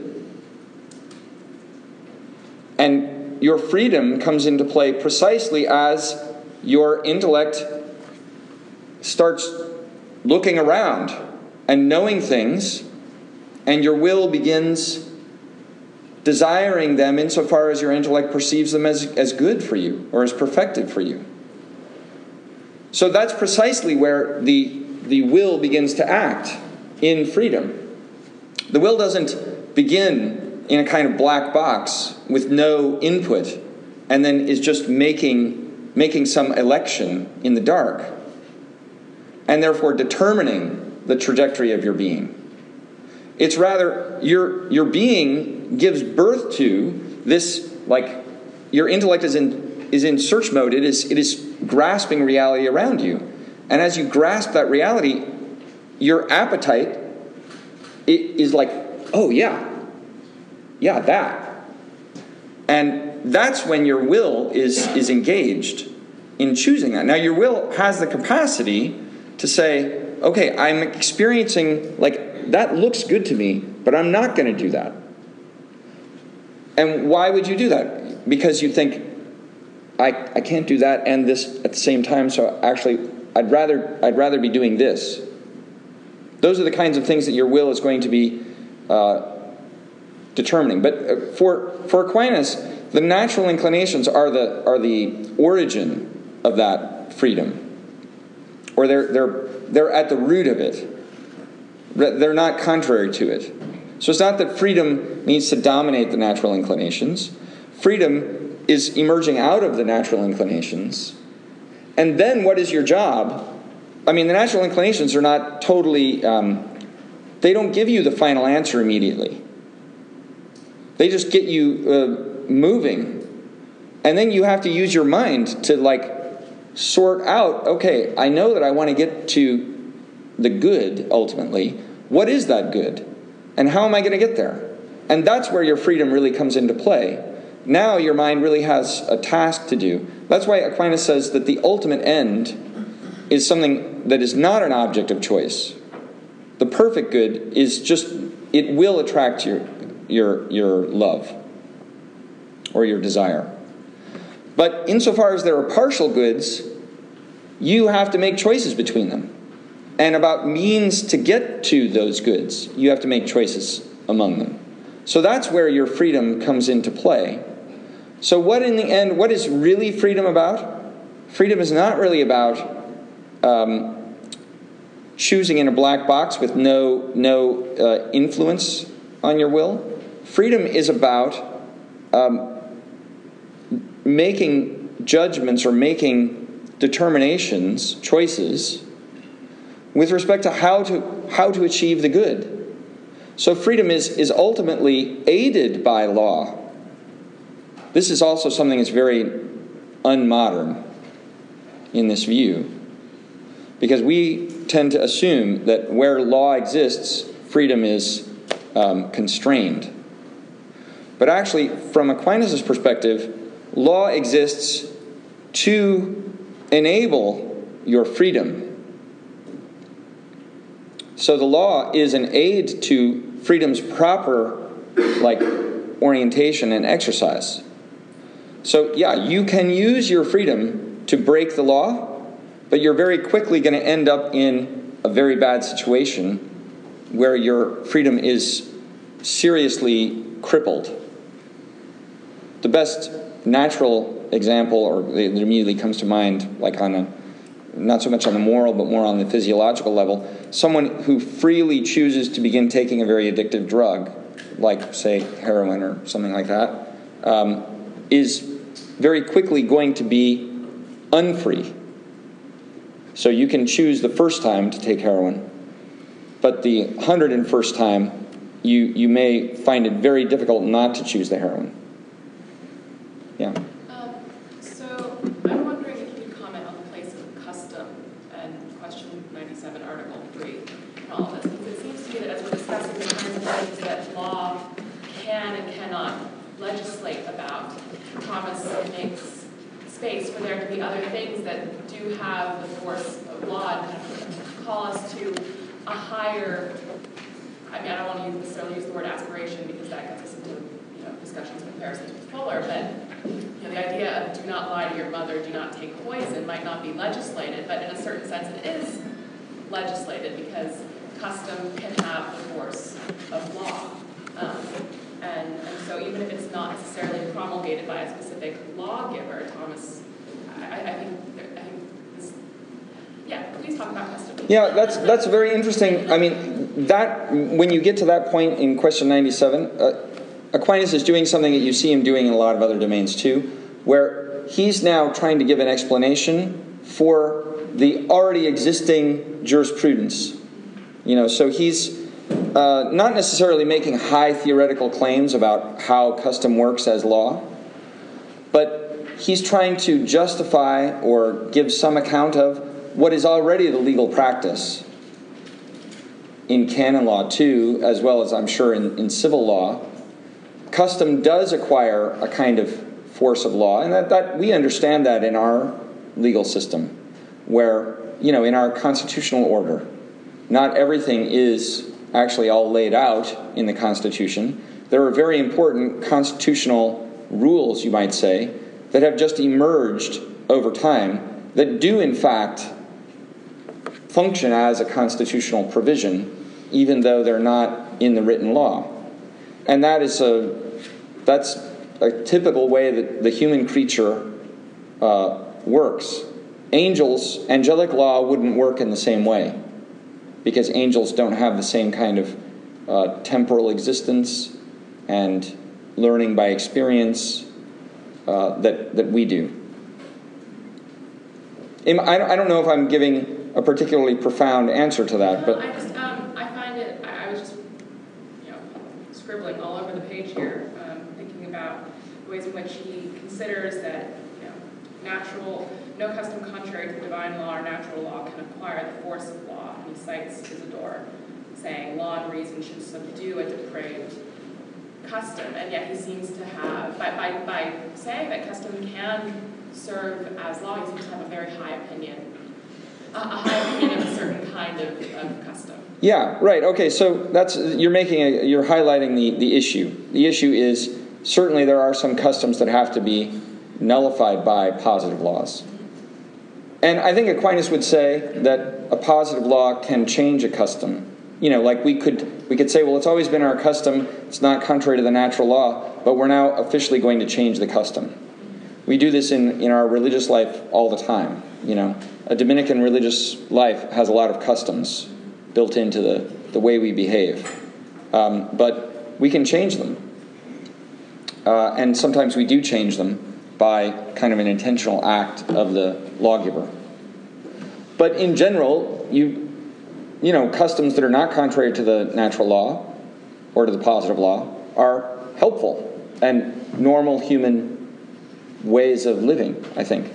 And your freedom comes into play precisely as your intellect starts looking around and knowing things, and your will begins desiring them insofar as your intellect perceives them as, as good for you or as perfected for you. So that's precisely where the, the will begins to act in freedom. The will doesn't begin in a kind of black box with no input and then is just making, making some election in the dark, and therefore determining the trajectory of your being. It's rather, your your being gives birth to this, like, your intellect is in is in search mode. It is it is grasping reality around you. And as you grasp that reality, your appetite it is like, oh yeah, yeah, that. And that's when your will is is engaged in choosing that. Now your will has the capacity to say, okay, I'm experiencing, like, that looks good to me, but I'm not going to do that. And why would you do that? Because you think, I, I can't do that and this at the same time, so actually I'd rather I'd rather be doing this. Those are the kinds of things that your will is going to be uh, determining. But for for Aquinas, the natural inclinations are the are the origin of that freedom, or they're they're they're at the root of it. They're not contrary to it. So it's not that freedom needs to dominate the natural inclinations. Freedom is emerging out of the natural inclinations. And then what is your job? I mean, the natural inclinations are not totally, um, they don't give you the final answer immediately. They just get you uh, moving. And then you have to use your mind to, like, sort out, okay, I know that I want to get to the good, ultimately. What is that good? And how am I going to get there? And that's where your freedom really comes into play. Now your mind really has a task to do. That's why Aquinas says that the ultimate end is something that is not an object of choice. The perfect good is just, it will attract your, your, your love or your desire. But insofar as there are partial goods, you have to make choices between them. And about means to get to those goods, you have to make choices among them. So that's where your freedom comes into play. So what in the end, what is really freedom about? Freedom is not really about um, choosing in a black box with no, no uh, influence on your will. freedom is about um, making judgments or making determinations, choices, with respect to how to how to achieve the good. So freedom is, is ultimately aided by law. This is also something that's very unmodern in this view, because we tend to assume that where law exists, freedom is um, constrained. But actually, from Aquinas' perspective, law exists to enable your freedom. So the law is an aid to freedom's proper, like, orientation and exercise. So, yeah, you can use your freedom to break the law, but you're very quickly going to end up in a very bad situation where your freedom is seriously crippled. The best natural example, or that immediately comes to mind, like on a, not so much on the moral, but more on the physiological level, someone who freely chooses to begin taking a very addictive drug, like, say, heroin or something like that, um, is very quickly going to be unfree. So you can choose the first time to take heroin, but the hundred and first time, you, you may find it very difficult not to choose the heroin. Yeah. Um, so I'm wondering if you could comment on the place of custom and question ninety-seven, Article three, and all of this. Because it seems to me that as we're discussing the kinds of things that law can and cannot legislate about, Thomas makes space for there to be other things that do have the force of law and call us to a higher, I mean, I don't want to necessarily use the word aspiration because that gets us into, you know, discussions and comparisons with Fuller, but you know, the idea of do not lie to your mother, do not take poison might not be legislated, but in a certain sense it is legislated because custom can have the force of law. Um, and, and so even if it's not necessarily promulgated by a specific lawgiver, Thomas, I, I think, I think this, yeah, please talk about custom. Yeah, that's that's very interesting. I mean, that when you get to that point in question ninety-seven, uh, Aquinas is doing something that you see him doing in a lot of other domains too, where he's now trying to give an explanation for the already existing jurisprudence. You know, so he's uh, not necessarily making high theoretical claims about how custom works as law, but he's trying to justify or give some account of what is already the legal practice in canon law too, as well as I'm sure in, in civil law. Custom does acquire a kind of force of law, and that, that we understand that in our legal system, where, you know, in our constitutional order, not everything is actually all laid out in the Constitution. There are very important constitutional rules, you might say, that have just emerged over time that do, in fact, function as a constitutional provision, even though they're not in the written law. And that is a that's a typical way that the human creature uh, works. Angels, angelic law wouldn't work in the same way, because angels don't have the same kind of uh, temporal existence and learning by experience uh, that that we do. I don't know if I'm giving a particularly profound answer to that, no, but I just um, I find it. I, I was just you know scribbling all over the page here, um, thinking about the ways in which he considers that you know natural, no custom contrary to divine law or natural law can acquire the force of law. And he cites Isidore, saying law and reason should subdue a depraved custom, and yet he seems to have by by, by saying that custom can serve as law, he seems to have a very high opinion. A high opinion of a certain kind of, of custom. Yeah, right. Okay, so that's you're making a, you're highlighting the, the issue. The issue is certainly there are some customs that have to be nullified by positive laws. And I think Aquinas would say that a positive law can change a custom. You know, like we could we could say, well, it's always been our custom, it's not contrary to the natural law, but we're now officially going to change the custom. We do this in, in our religious life all the time, you know. A Dominican religious life has a lot of customs built into the, the way we behave. Um, but we can change them. uh, and sometimes we do change them by kind of an intentional act of the lawgiver. But in general, you, you know, customs that are not contrary to the natural law or to the positive law are helpful and normal human ways of living, I think.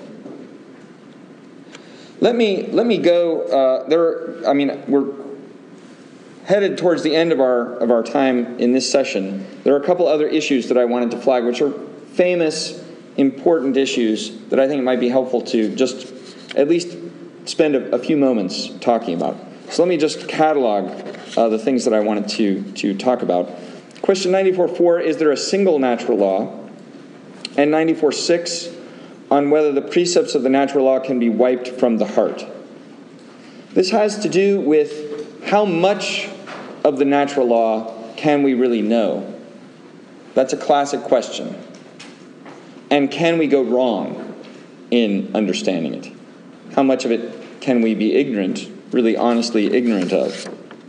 Let me let me go. Uh, there, I mean, we're headed towards the end of our of our time in this session. There are a couple other issues that I wanted to flag, which are famous, important issues that I think it might be helpful to just at least spend a, a few moments talking about. So let me just catalog uh, the things that I wanted to to talk about. Question ninety-four four: is there a single natural law? And ninety-four six. On whether the precepts of the natural law can be wiped from the heart. This has to do with how much of the natural law can we really know? That's a classic question. And can we go wrong in understanding it? How much of it can we be ignorant, really honestly ignorant of?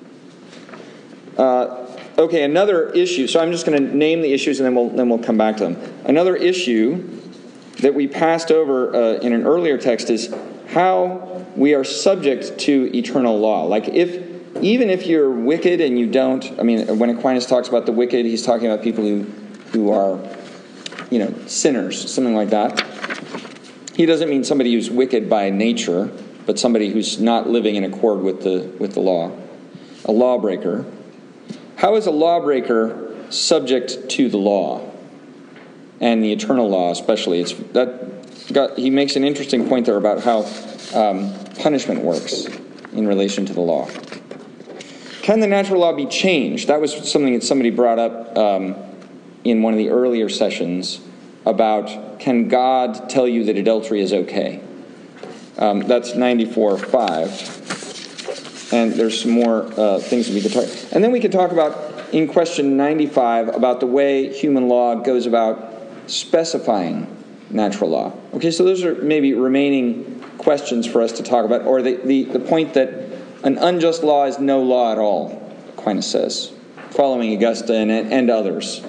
Uh, okay, another issue. So I'm just going to name the issues and then we'll, then we'll come back to them. Another issue that we passed over uh, in an earlier text is how we are subject to eternal law. Like if, even if you're wicked and you don't, I mean, when Aquinas talks about the wicked, he's talking about people who, who are, you know, sinners, something like that. He doesn't mean somebody who's wicked by nature, but somebody who's not living in accord with the, with the law. A lawbreaker. How is a lawbreaker subject to the law? And the eternal law especially. It's that got, he makes an interesting point there about how um, punishment works in relation to the law. Can the natural law be changed? That was something that somebody brought up um, in one of the earlier sessions about, can God tell you that adultery is okay? Um, that's ninety-four five. And there's some more uh, things that we could talk about. And then we could talk about, in question ninety-five, about the way human law goes about specifying natural law. Okay, so those are maybe remaining questions for us to talk about, or the, the, the point that an unjust law is no law at all, Aquinas says, following Augusta and, and others.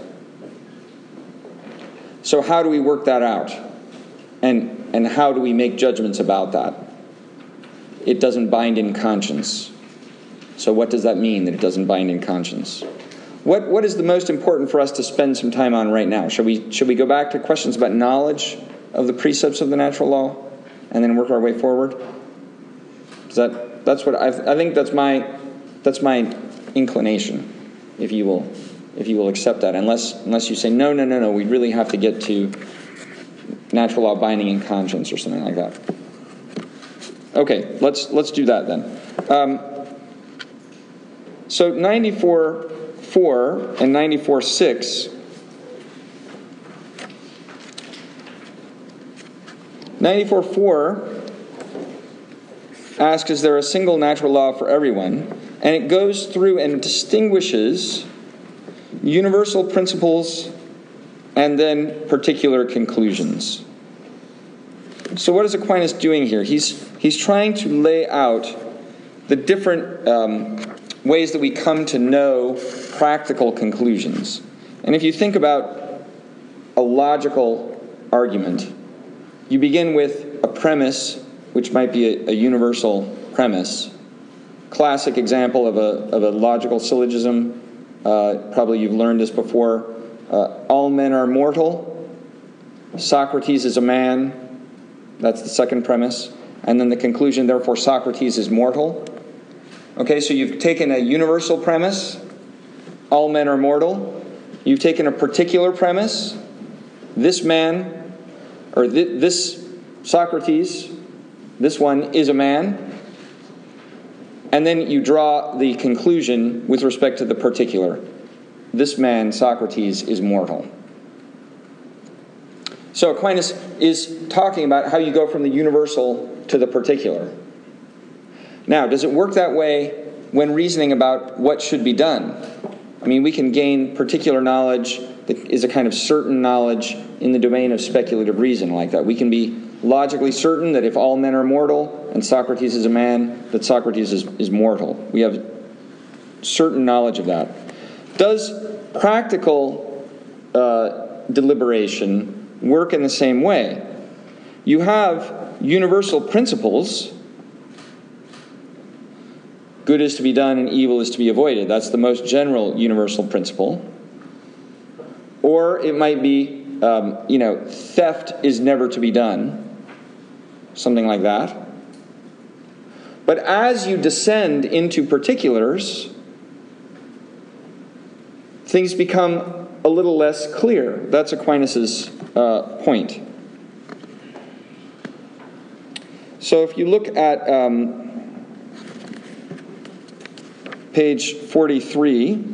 So how do we work that out? And, and how do we make judgments about that? It doesn't bind in conscience. So what does that mean, that it doesn't bind in conscience? What What is the most important for us to spend some time on right now? Should we should we go back to questions about knowledge of the precepts of the natural law, and then work our way forward? Is that that's what I I think that's my that's my inclination. If you will, if you will accept that, unless unless you say no no no no, we really have to get to natural law binding in conscience or something like that. Okay, let's let's do that then. Um, so ninety-four. four and ninety-four six. ninety-four four asks, is there a single natural law for everyone? And it goes through and distinguishes universal principles and then particular conclusions. So what is Aquinas doing here? He's, he's trying to lay out the different um, ways that we come to know practical conclusions. And if you think about a logical argument, you begin with a premise, which might be a, a universal premise. Classic example of a, of a logical syllogism, uh, probably you've learned this before, uh, all men are mortal, Socrates is a man, that's the second premise, and then the conclusion, therefore Socrates is mortal. Okay, so you've taken a universal premise, all men are mortal. You've taken a particular premise, this man, or th- this Socrates, this one is a man. And then you draw the conclusion with respect to the particular. This man, Socrates, is mortal. So Aquinas is talking about how you go from the universal to the particular. Now, does it work that way when reasoning about what should be done? I mean, we can gain particular knowledge that is a kind of certain knowledge in the domain of speculative reason like that. We can be logically certain that if all men are mortal and Socrates is a man, that Socrates is, is mortal. We have certain knowledge of that. Does practical uh, deliberation work in the same way. You have universal principles. Good is to be done and evil is to be avoided. That's the most general universal principle. Or it might be, um, you know, theft is never to be done. Something like that. But as you descend into particulars, things become a little less clear. That's Aquinas' uh, point. So if you look at um, page forty-three,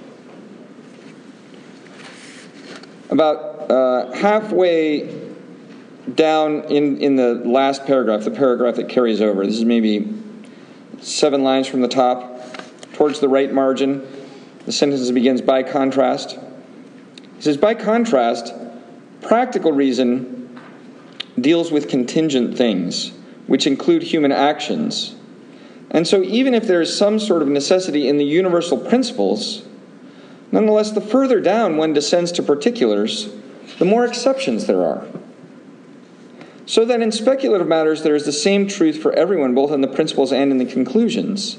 about uh, halfway down in, in the last paragraph, the paragraph that carries over, this is maybe seven lines from the top, towards the right margin, the sentence begins, by contrast. He says, by contrast, practical reason deals with contingent things, which include human actions. And so even if there is some sort of necessity in the universal principles, nonetheless, the further down one descends to particulars, the more exceptions there are. So that in speculative matters, there is the same truth for everyone, both in the principles and in the conclusions.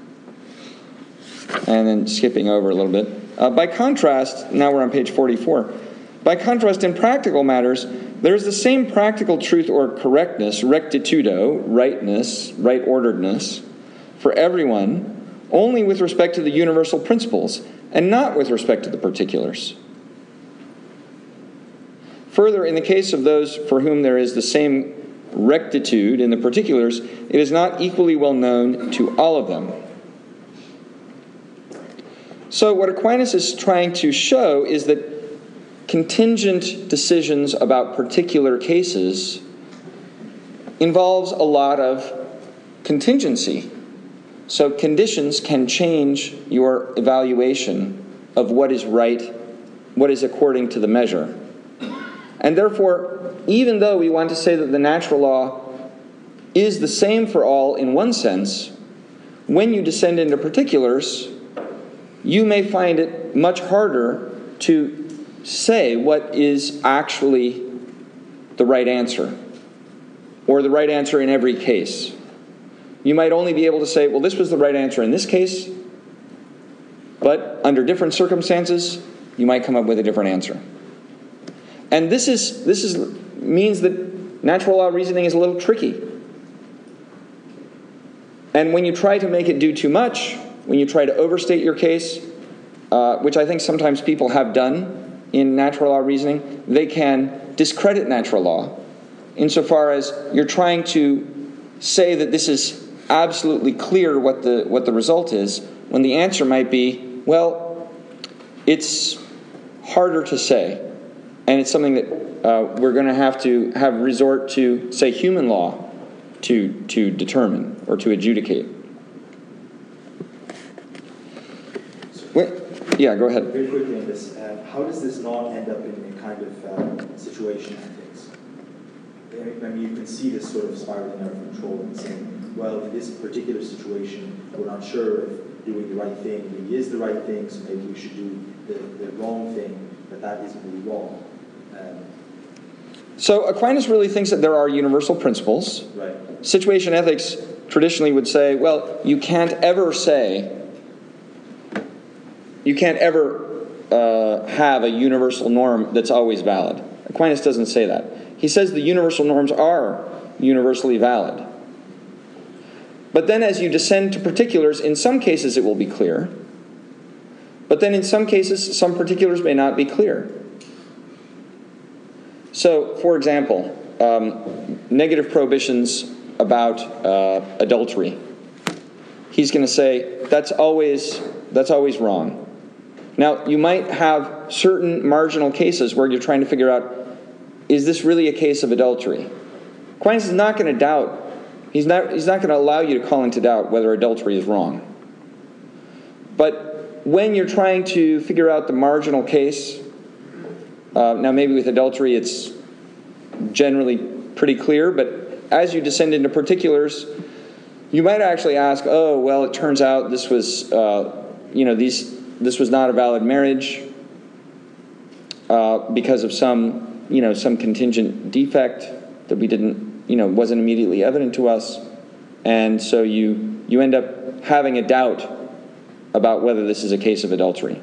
And then skipping over a little bit. Uh, by contrast, now we're on page forty-four. By contrast, in practical matters, there is the same practical truth or correctness, rectitudo, rightness, right-orderedness, for everyone, only with respect to the universal principles, and not with respect to the particulars. Further, in the case of those for whom there is the same rectitude in the particulars, it is not equally well known to all of them. So what Aquinas is trying to show is that contingent decisions about particular cases involves a lot of contingency. So conditions can change your evaluation of what is right, what is according to the measure. And therefore, even though we want to say that the natural law is the same for all in one sense, when you descend into particulars, you may find it much harder to say what is actually the right answer, or the right answer in every case. You might only be able to say, well, this was the right answer in this case, but under different circumstances, you might come up with a different answer. And this is this is means that natural law reasoning is a little tricky. And when you try to make it do too much, when you try to overstate your case, uh, which I think sometimes people have done in natural law reasoning, they can discredit natural law insofar as you're trying to say that this is absolutely clear what the what the result is, when the answer might be, well, it's harder to say. And it's something that uh, we're going to have to have resort to, say, human law to to determine or to adjudicate. Wait, yeah, go ahead. Very quickly on this, uh, how does this not end up in a kind of uh, situation ethics? I mean, you can see this sort of spiraling out of control and saying, well, in this particular situation, we're not sure if doing the right thing really is the right thing, so maybe we should do the, the wrong thing, but that isn't really wrong. Um, so Aquinas really thinks that there are universal principles. Right. Situation ethics traditionally would say, well, you can't ever say, you can't ever uh, have a universal norm that's always valid. Aquinas doesn't say that. He says the universal norms are universally valid. But then as you descend to particulars, in some cases it will be clear. But then in some cases, some particulars may not be clear. So, for example, um, negative prohibitions about uh, adultery. He's going to say that's always that's always wrong. Now, you might have certain marginal cases where you're trying to figure out, is this really a case of adultery? Aquinas is not going to doubt. He's not. He's not going to allow you to call into doubt whether adultery is wrong. But when you're trying to figure out the marginal case, uh, now maybe with adultery it's generally pretty clear, but as you descend into particulars, you might actually ask, oh, well, it turns out this was, uh, you know, these this was not a valid marriage. uh, because of some, you know, some contingent defect that we didn't, you know, wasn't immediately evident to us. And so you, you end up having a doubt about whether this is a case of adultery.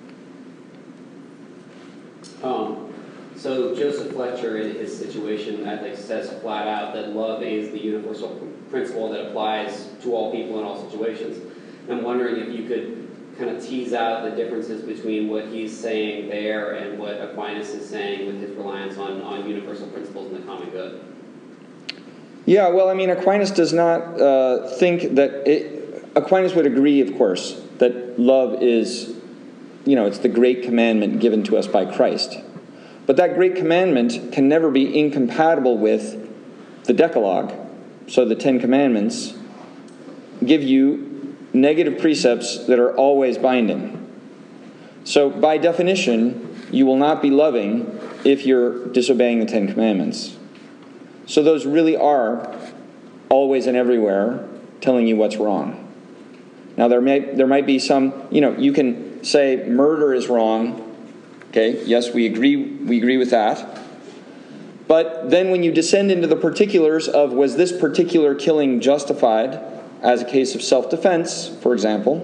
Um, so Joseph Fletcher, in his situation ethics, says flat out that love is the universal principle that applies to all people in all situations. And I'm wondering if you could kind of tease out the differences between what he's saying there and what Aquinas is saying with his reliance on, on universal principles and the common good. Yeah, well, I mean, Aquinas does not uh, think that it, Aquinas would agree, of course, that love is, you know, it's the great commandment given to us by Christ. But that great commandment can never be incompatible with the Decalogue. So the Ten Commandments give you negative precepts that are always binding. So by definition, you will not be loving if you're disobeying the Ten Commandments. So those really are always and everywhere telling you what's wrong. Now there may there might be some, you know, you can say murder is wrong. Okay, yes, we agree we agree with that. But then when you descend into the particulars of was this particular killing justified as a case of self-defense, for example,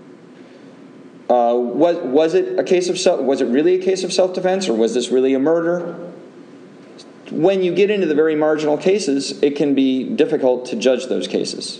uh, was was it a case of self, was it really a case of self-defense, or was this really a murder? When you get into the very marginal cases, it can be difficult to judge those cases.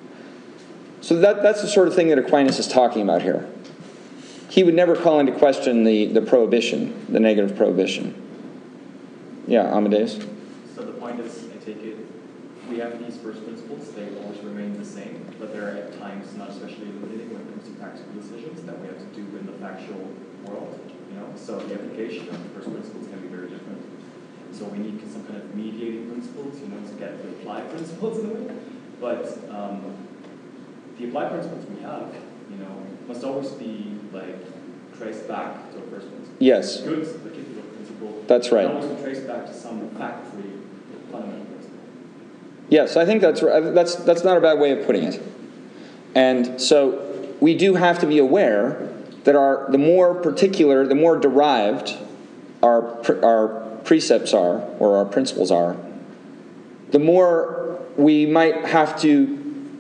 So that that's the sort of thing that Aquinas is talking about here. He would never call into question the, the prohibition, the negative prohibition. Yeah, Amadeus? So the point is, I take it, we have these first principles, they always remain the same, but there are at times, not especially illuminating when it comes to practical decisions that we have to do in the factual world, you know, so the application of the first principles can be very different. So we need some kind of mediating principles, you know, to get the applied principles in a way, but um, the applied principles we have, you know, must always be, like, traced back to a first principle. Yes. Good, the particular principle. That's right. Can always be traced back to some fact-free fundamental principle. Yes, I think that's right. That's that's not a bad way of putting it. And so we do have to be aware that our the more particular, the more derived our our precepts are, or our principles are, the more we might have to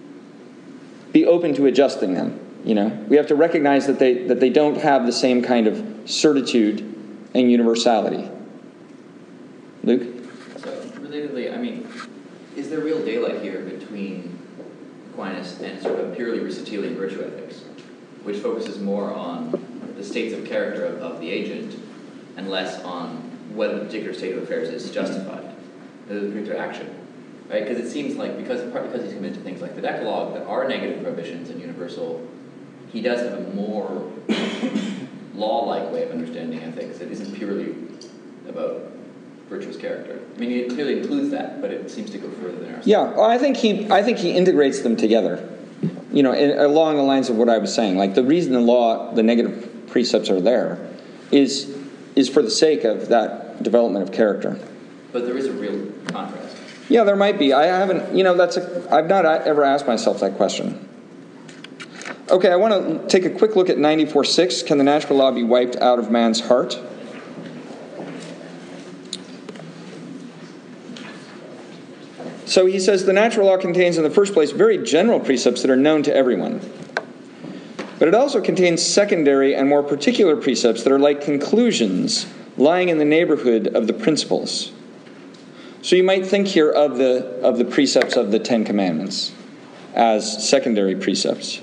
be open to adjusting them. You know, we have to recognize that they that they don't have the same kind of certitude and universality. Luke? So, relatedly, I mean, is there real daylight here between Aquinas and sort of purely Aristotelian virtue ethics, which focuses more on the states of character of, of the agent and less on whether the particular state of affairs is justified, the particular action, right? Because it seems like, because partly because he's committed to things like the Decalogue that are negative prohibitions and universal, he does have a more law-like way of understanding ethics that isn't purely about virtuous character. I mean, it clearly includes that, but it seems to go further than Aristotle. Yeah, well, I think he I think he integrates them together. You know, in, along the lines of what I was saying. Like the reason the law, the negative precepts are there, is is for the sake of that development of character. But there is a real contrast. Yeah, there might be. I haven't. You know, that's a. I've not ever asked myself that question. Okay, I want to take a quick look at ninety-four six. Can the natural law be wiped out of man's heart? So he says the natural law contains in the first place very general precepts that are known to everyone. But it also contains secondary and more particular precepts that are like conclusions lying in the neighborhood of the principles. So you might think here of the of the precepts of the Ten Commandments as secondary precepts.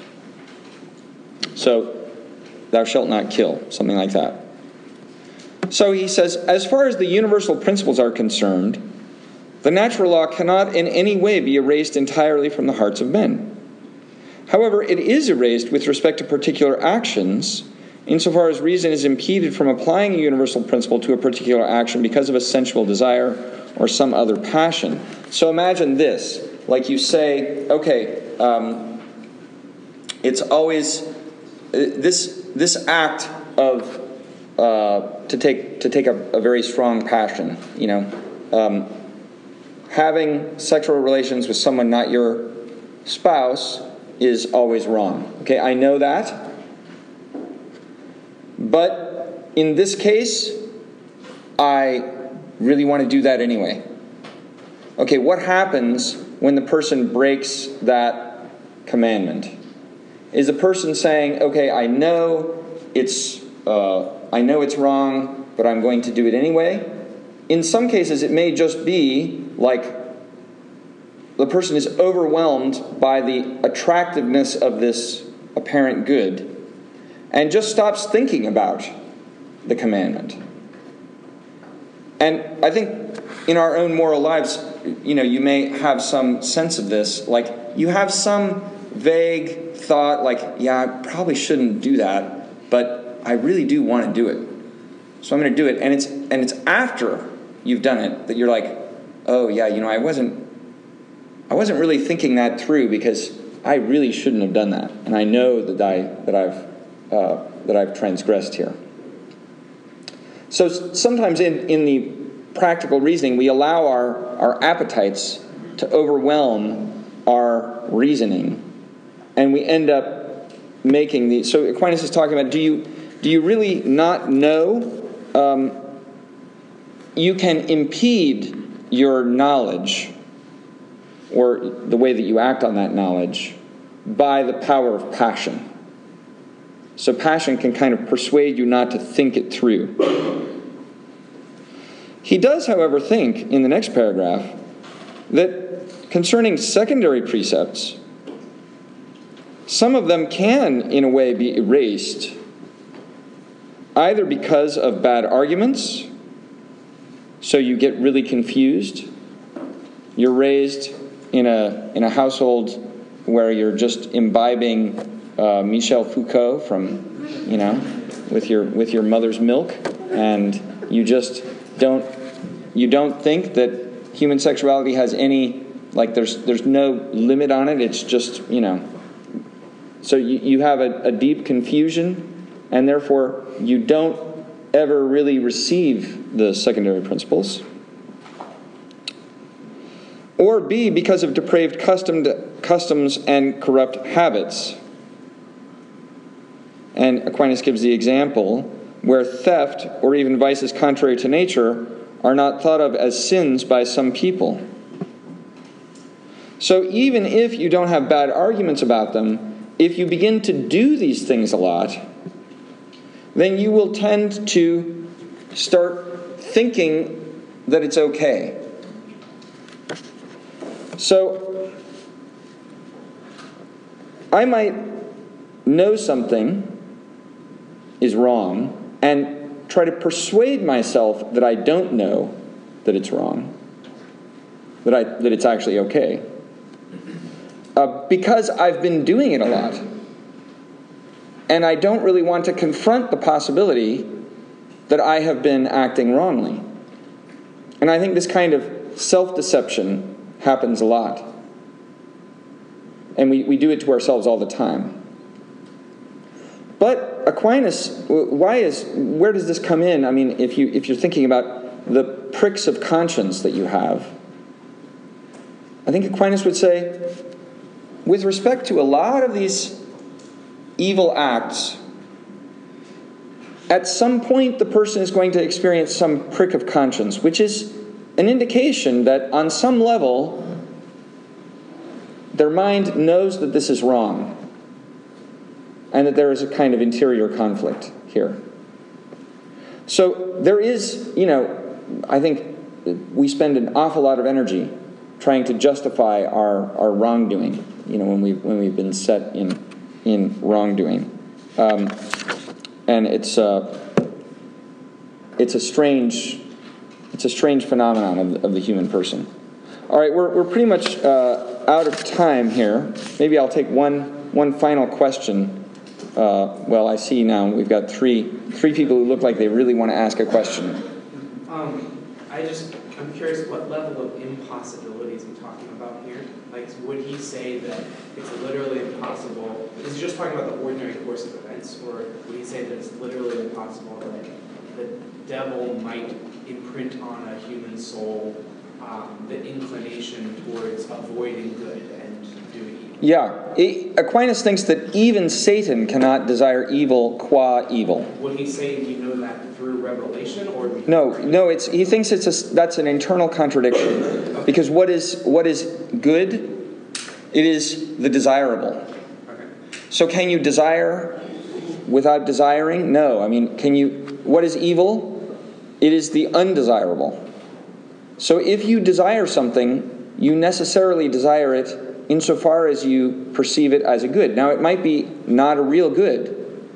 So, thou shalt not kill, something like that. So he says, as far as the universal principles are concerned, the natural law cannot in any way be erased entirely from the hearts of men. However, it is erased with respect to particular actions, insofar as reason is impeded from applying a universal principle to a particular action because of a sensual desire or some other passion. So imagine this, like you say, okay, um, it's always this this act of uh, to take to take a, a very strong passion, you know, um, having sexual relations with someone not your spouse is always wrong. Okay, I know that. But in this case, I really want to do that anyway. Okay, what happens when the person breaks that commandment? Is the person saying, okay, I know it's uh, I know it's wrong, but I'm going to do it anyway? In some cases, it may just be like the person is overwhelmed by the attractiveness of this apparent good and just stops thinking about the commandment. And I think in our own moral lives, you know, you may have some sense of this. Like, you have some vague thought, like, yeah, I probably shouldn't do that, but I really do want to do it. So I'm going to do it. And it's and it's after you've done it that you're like, oh, yeah, you know, I wasn't I wasn't really thinking that through because I really shouldn't have done that. And I know that I that I've uh, that I've transgressed here. So sometimes in, in the practical reasoning, we allow our, our appetites to overwhelm our reasoning, and we end up making the. So Aquinas is talking about: do you do you really not know? Um, you can impede your knowledge, or the way that you act on that knowledge, by the power of passion. So passion can kind of persuade you not to think it through. He does, however, think, in the next paragraph, that concerning secondary precepts, some of them can, in a way, be erased, either because of bad arguments, so you get really confused. You're raised in a in a household where you're just imbibing uh, Michel Foucault from, you know, with your with your mother's milk, and you just don't you don't think that human sexuality has any, like, there's there's no limit on it. It's just, you know. So you, you have a, a deep confusion, and therefore you don't ever really receive the secondary principles. Or B, because of depraved custom, customs and corrupt habits. And Aquinas gives the example where theft or even vices contrary to nature are not thought of as sins by some people. So even if you don't have bad arguments about them, if you begin to do these things a lot, then you will tend to start thinking that it's okay. So, I might know something is wrong and try to persuade myself that I don't know that it's wrong, that I that it's actually okay, uh, because I've been doing it a lot. And I don't really want to confront the possibility that I have been acting wrongly. And I think this kind of self-deception happens a lot. And we, we do it to ourselves all the time. But Aquinas, why is where does this come in? I mean, if you if you're thinking about the pricks of conscience that you have, I think Aquinas would say, with respect to a lot of these evil acts, at some point the person is going to experience some prick of conscience, which is an indication that on some level their mind knows that this is wrong and that there is a kind of interior conflict here. So there is, you know, I think we spend an awful lot of energy trying to justify our, our wrongdoing, you know, when we've, when we've been set in in wrongdoing. Um, and it's uh, it's a strange it's a strange phenomenon of, of the human person. All right, we're we're pretty much uh, out of time here. Maybe I'll take one one final question. Uh, well, I see now we've got three three people who look like they really want to ask a question. Um, I just I'm curious what level of impossibility is he talking about here? Like, would he say that it's literally impossible? Is he just talking about the ordinary course of events, or would he say that it's literally impossible that the devil might imprint on a human soul um, the inclination towards avoiding good and doing evil? Yeah. It, Aquinas thinks that even Satan cannot desire evil qua evil. Would he say you know that through revelation, or No, no. It's he thinks it's a, that's an internal contradiction, because what is what is good? It is the desirable. Okay. So can you desire without desiring? No. I mean, can you? What is evil? It is the undesirable. So if you desire something, you necessarily desire it insofar as you perceive it as a good. Now, it might be not a real good,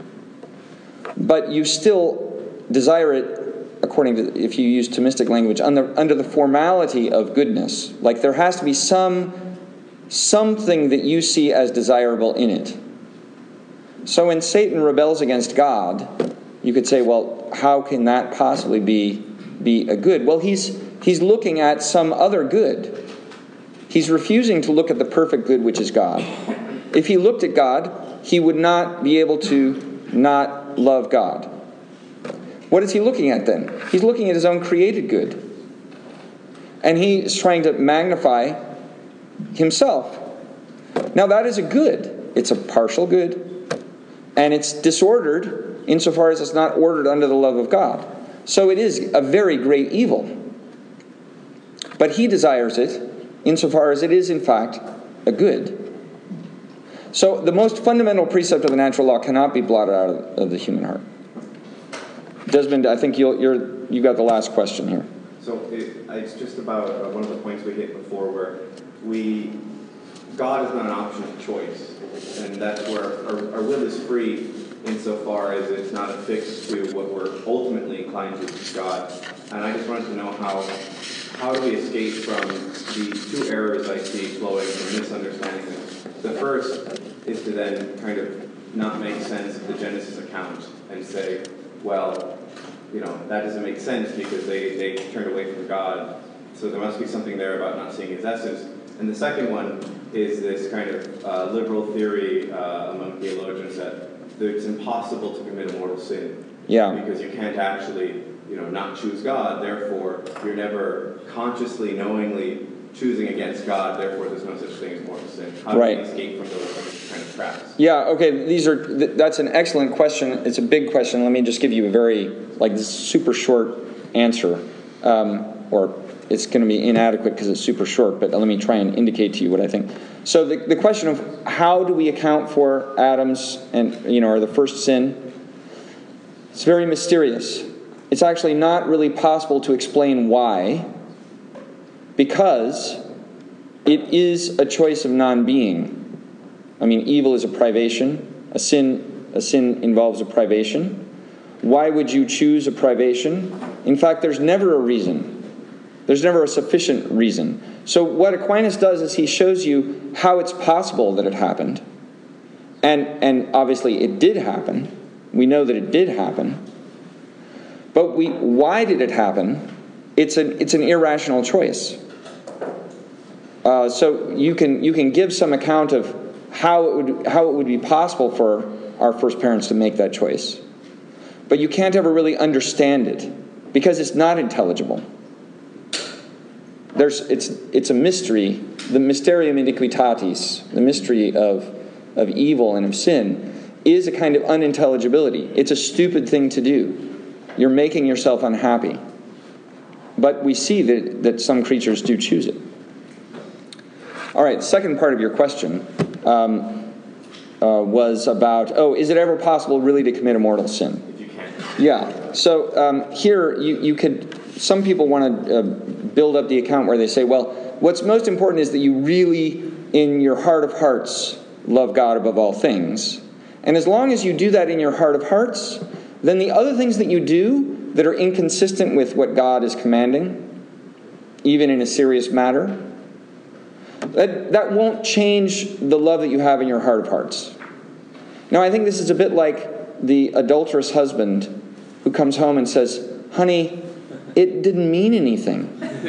but you still desire it, according to, if you use Thomistic language, under, under the formality of goodness. Like there has to be some something that you see as desirable in it. So when Satan rebels against God, you could say, well, how can that possibly be, be a good? Well, he's he's looking at some other good. He's refusing to look at the perfect good, which is God. If he looked at God, he would not be able to not love God. What is he looking at then? He's looking at his own created good. And he's trying to magnify himself. Now that is a good. It's a partial good. And it's disordered insofar as it's not ordered under the love of God. So it is a very great evil. But he desires it insofar as it is, in fact, a good. So the most fundamental precept of the natural law cannot be blotted out of, of the human heart. Desmond, I think you'll, you're, you got the last question here. So it, it's just about uh, one of the points we hit before, where we, God is not an option of choice, and that's where our, our will is free insofar as it's not affixed to what we're ultimately inclined to, which is God. And I just wanted to know how how do we escape from the two errors I see flowing from misunderstanding this. The first is to then kind of not make sense of the Genesis account and say, well, you know, that doesn't make sense because they, they turned away from God, so there must be something there about not seeing his essence. And the second one is this kind of uh, liberal theory uh, among theologians that it's impossible to commit a mortal sin. Yeah. Because you can't actually, you know, not choose God, therefore you're never consciously, knowingly choosing against God, therefore there's no such thing as mortal sin. How do right. we escape from those kind of traps? Yeah, okay, these are, th- that's an excellent question. It's a big question. Let me just give you a very, like, this super short answer. Um, or it's going to be inadequate because it's super short, but let me try and indicate to you what I think. So the, the question of how do we account for Adam's and, you know, or the first sin, it's very mysterious. It's actually not really possible to explain why, because it is a choice of non-being. I mean, evil is a privation. A sin, a sin involves a privation. Why would you choose a privation? In fact, there's never a reason. There's never a sufficient reason. So what Aquinas does is he shows you how it's possible that it happened. And, and obviously it did happen. We know that it did happen. But we, why did it happen? It's an, it's an irrational choice. Uh, so you can, you can give some account of how it would, how it would be possible for our first parents to make that choice. But you can't ever really understand it because it's not intelligible. There's, it's, it's a mystery, the mysterium iniquitatis, the mystery of, of evil and of sin, is a kind of unintelligibility. It's a stupid thing to do. You're making yourself unhappy. But we see that, that some creatures do choose it. All right, second part of your question um, uh, was about, oh, is it ever possible really to commit a mortal sin? If you can. Yeah. So um, here you, you could, some people want to uh, build up the account where they say, well, what's most important is that you really, in your heart of hearts, love God above all things. And as long as you do that in your heart of hearts, then the other things that you do that are inconsistent with what God is commanding, even in a serious matter, that, that won't change the love that you have in your heart of hearts. Now, I think this is a bit like the adulterous husband who comes home and says, honey, it didn't mean anything.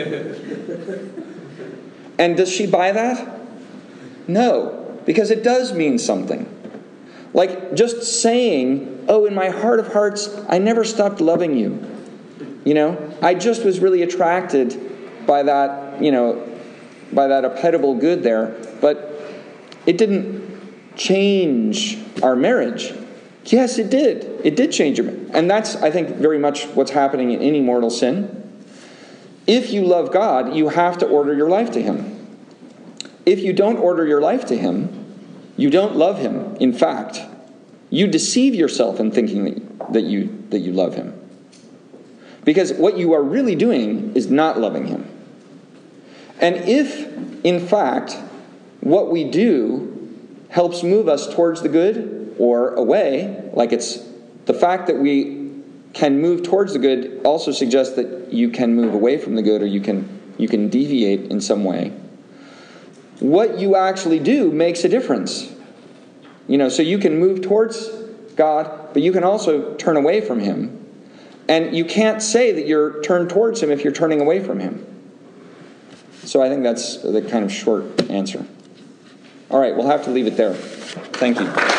And does she buy that? No, because it does mean something. Like just saying, oh, in my heart of hearts, I never stopped loving you. You know, I just was really attracted by that, you know, by that appetible good there. But it didn't change our marriage. Yes, it did. It did change your marriage. And that's, I think, very much what's happening in any mortal sin. If you love God, you have to order your life to Him. If you don't order your life to Him, you don't love Him. In fact, you deceive yourself in thinking that, that you that you love Him. Because what you are really doing is not loving Him. And if, in fact, what we do helps move us towards the good or away, like it's the fact that we can move towards the good also suggests that you can move away from the good, or you can you can deviate in some way. What you actually do makes a difference. You know, so you can move towards God, but you can also turn away from Him. And you can't say that you're turned towards Him if you're turning away from Him. So I think that's the kind of short answer. All right, we'll have to leave it there. Thank you.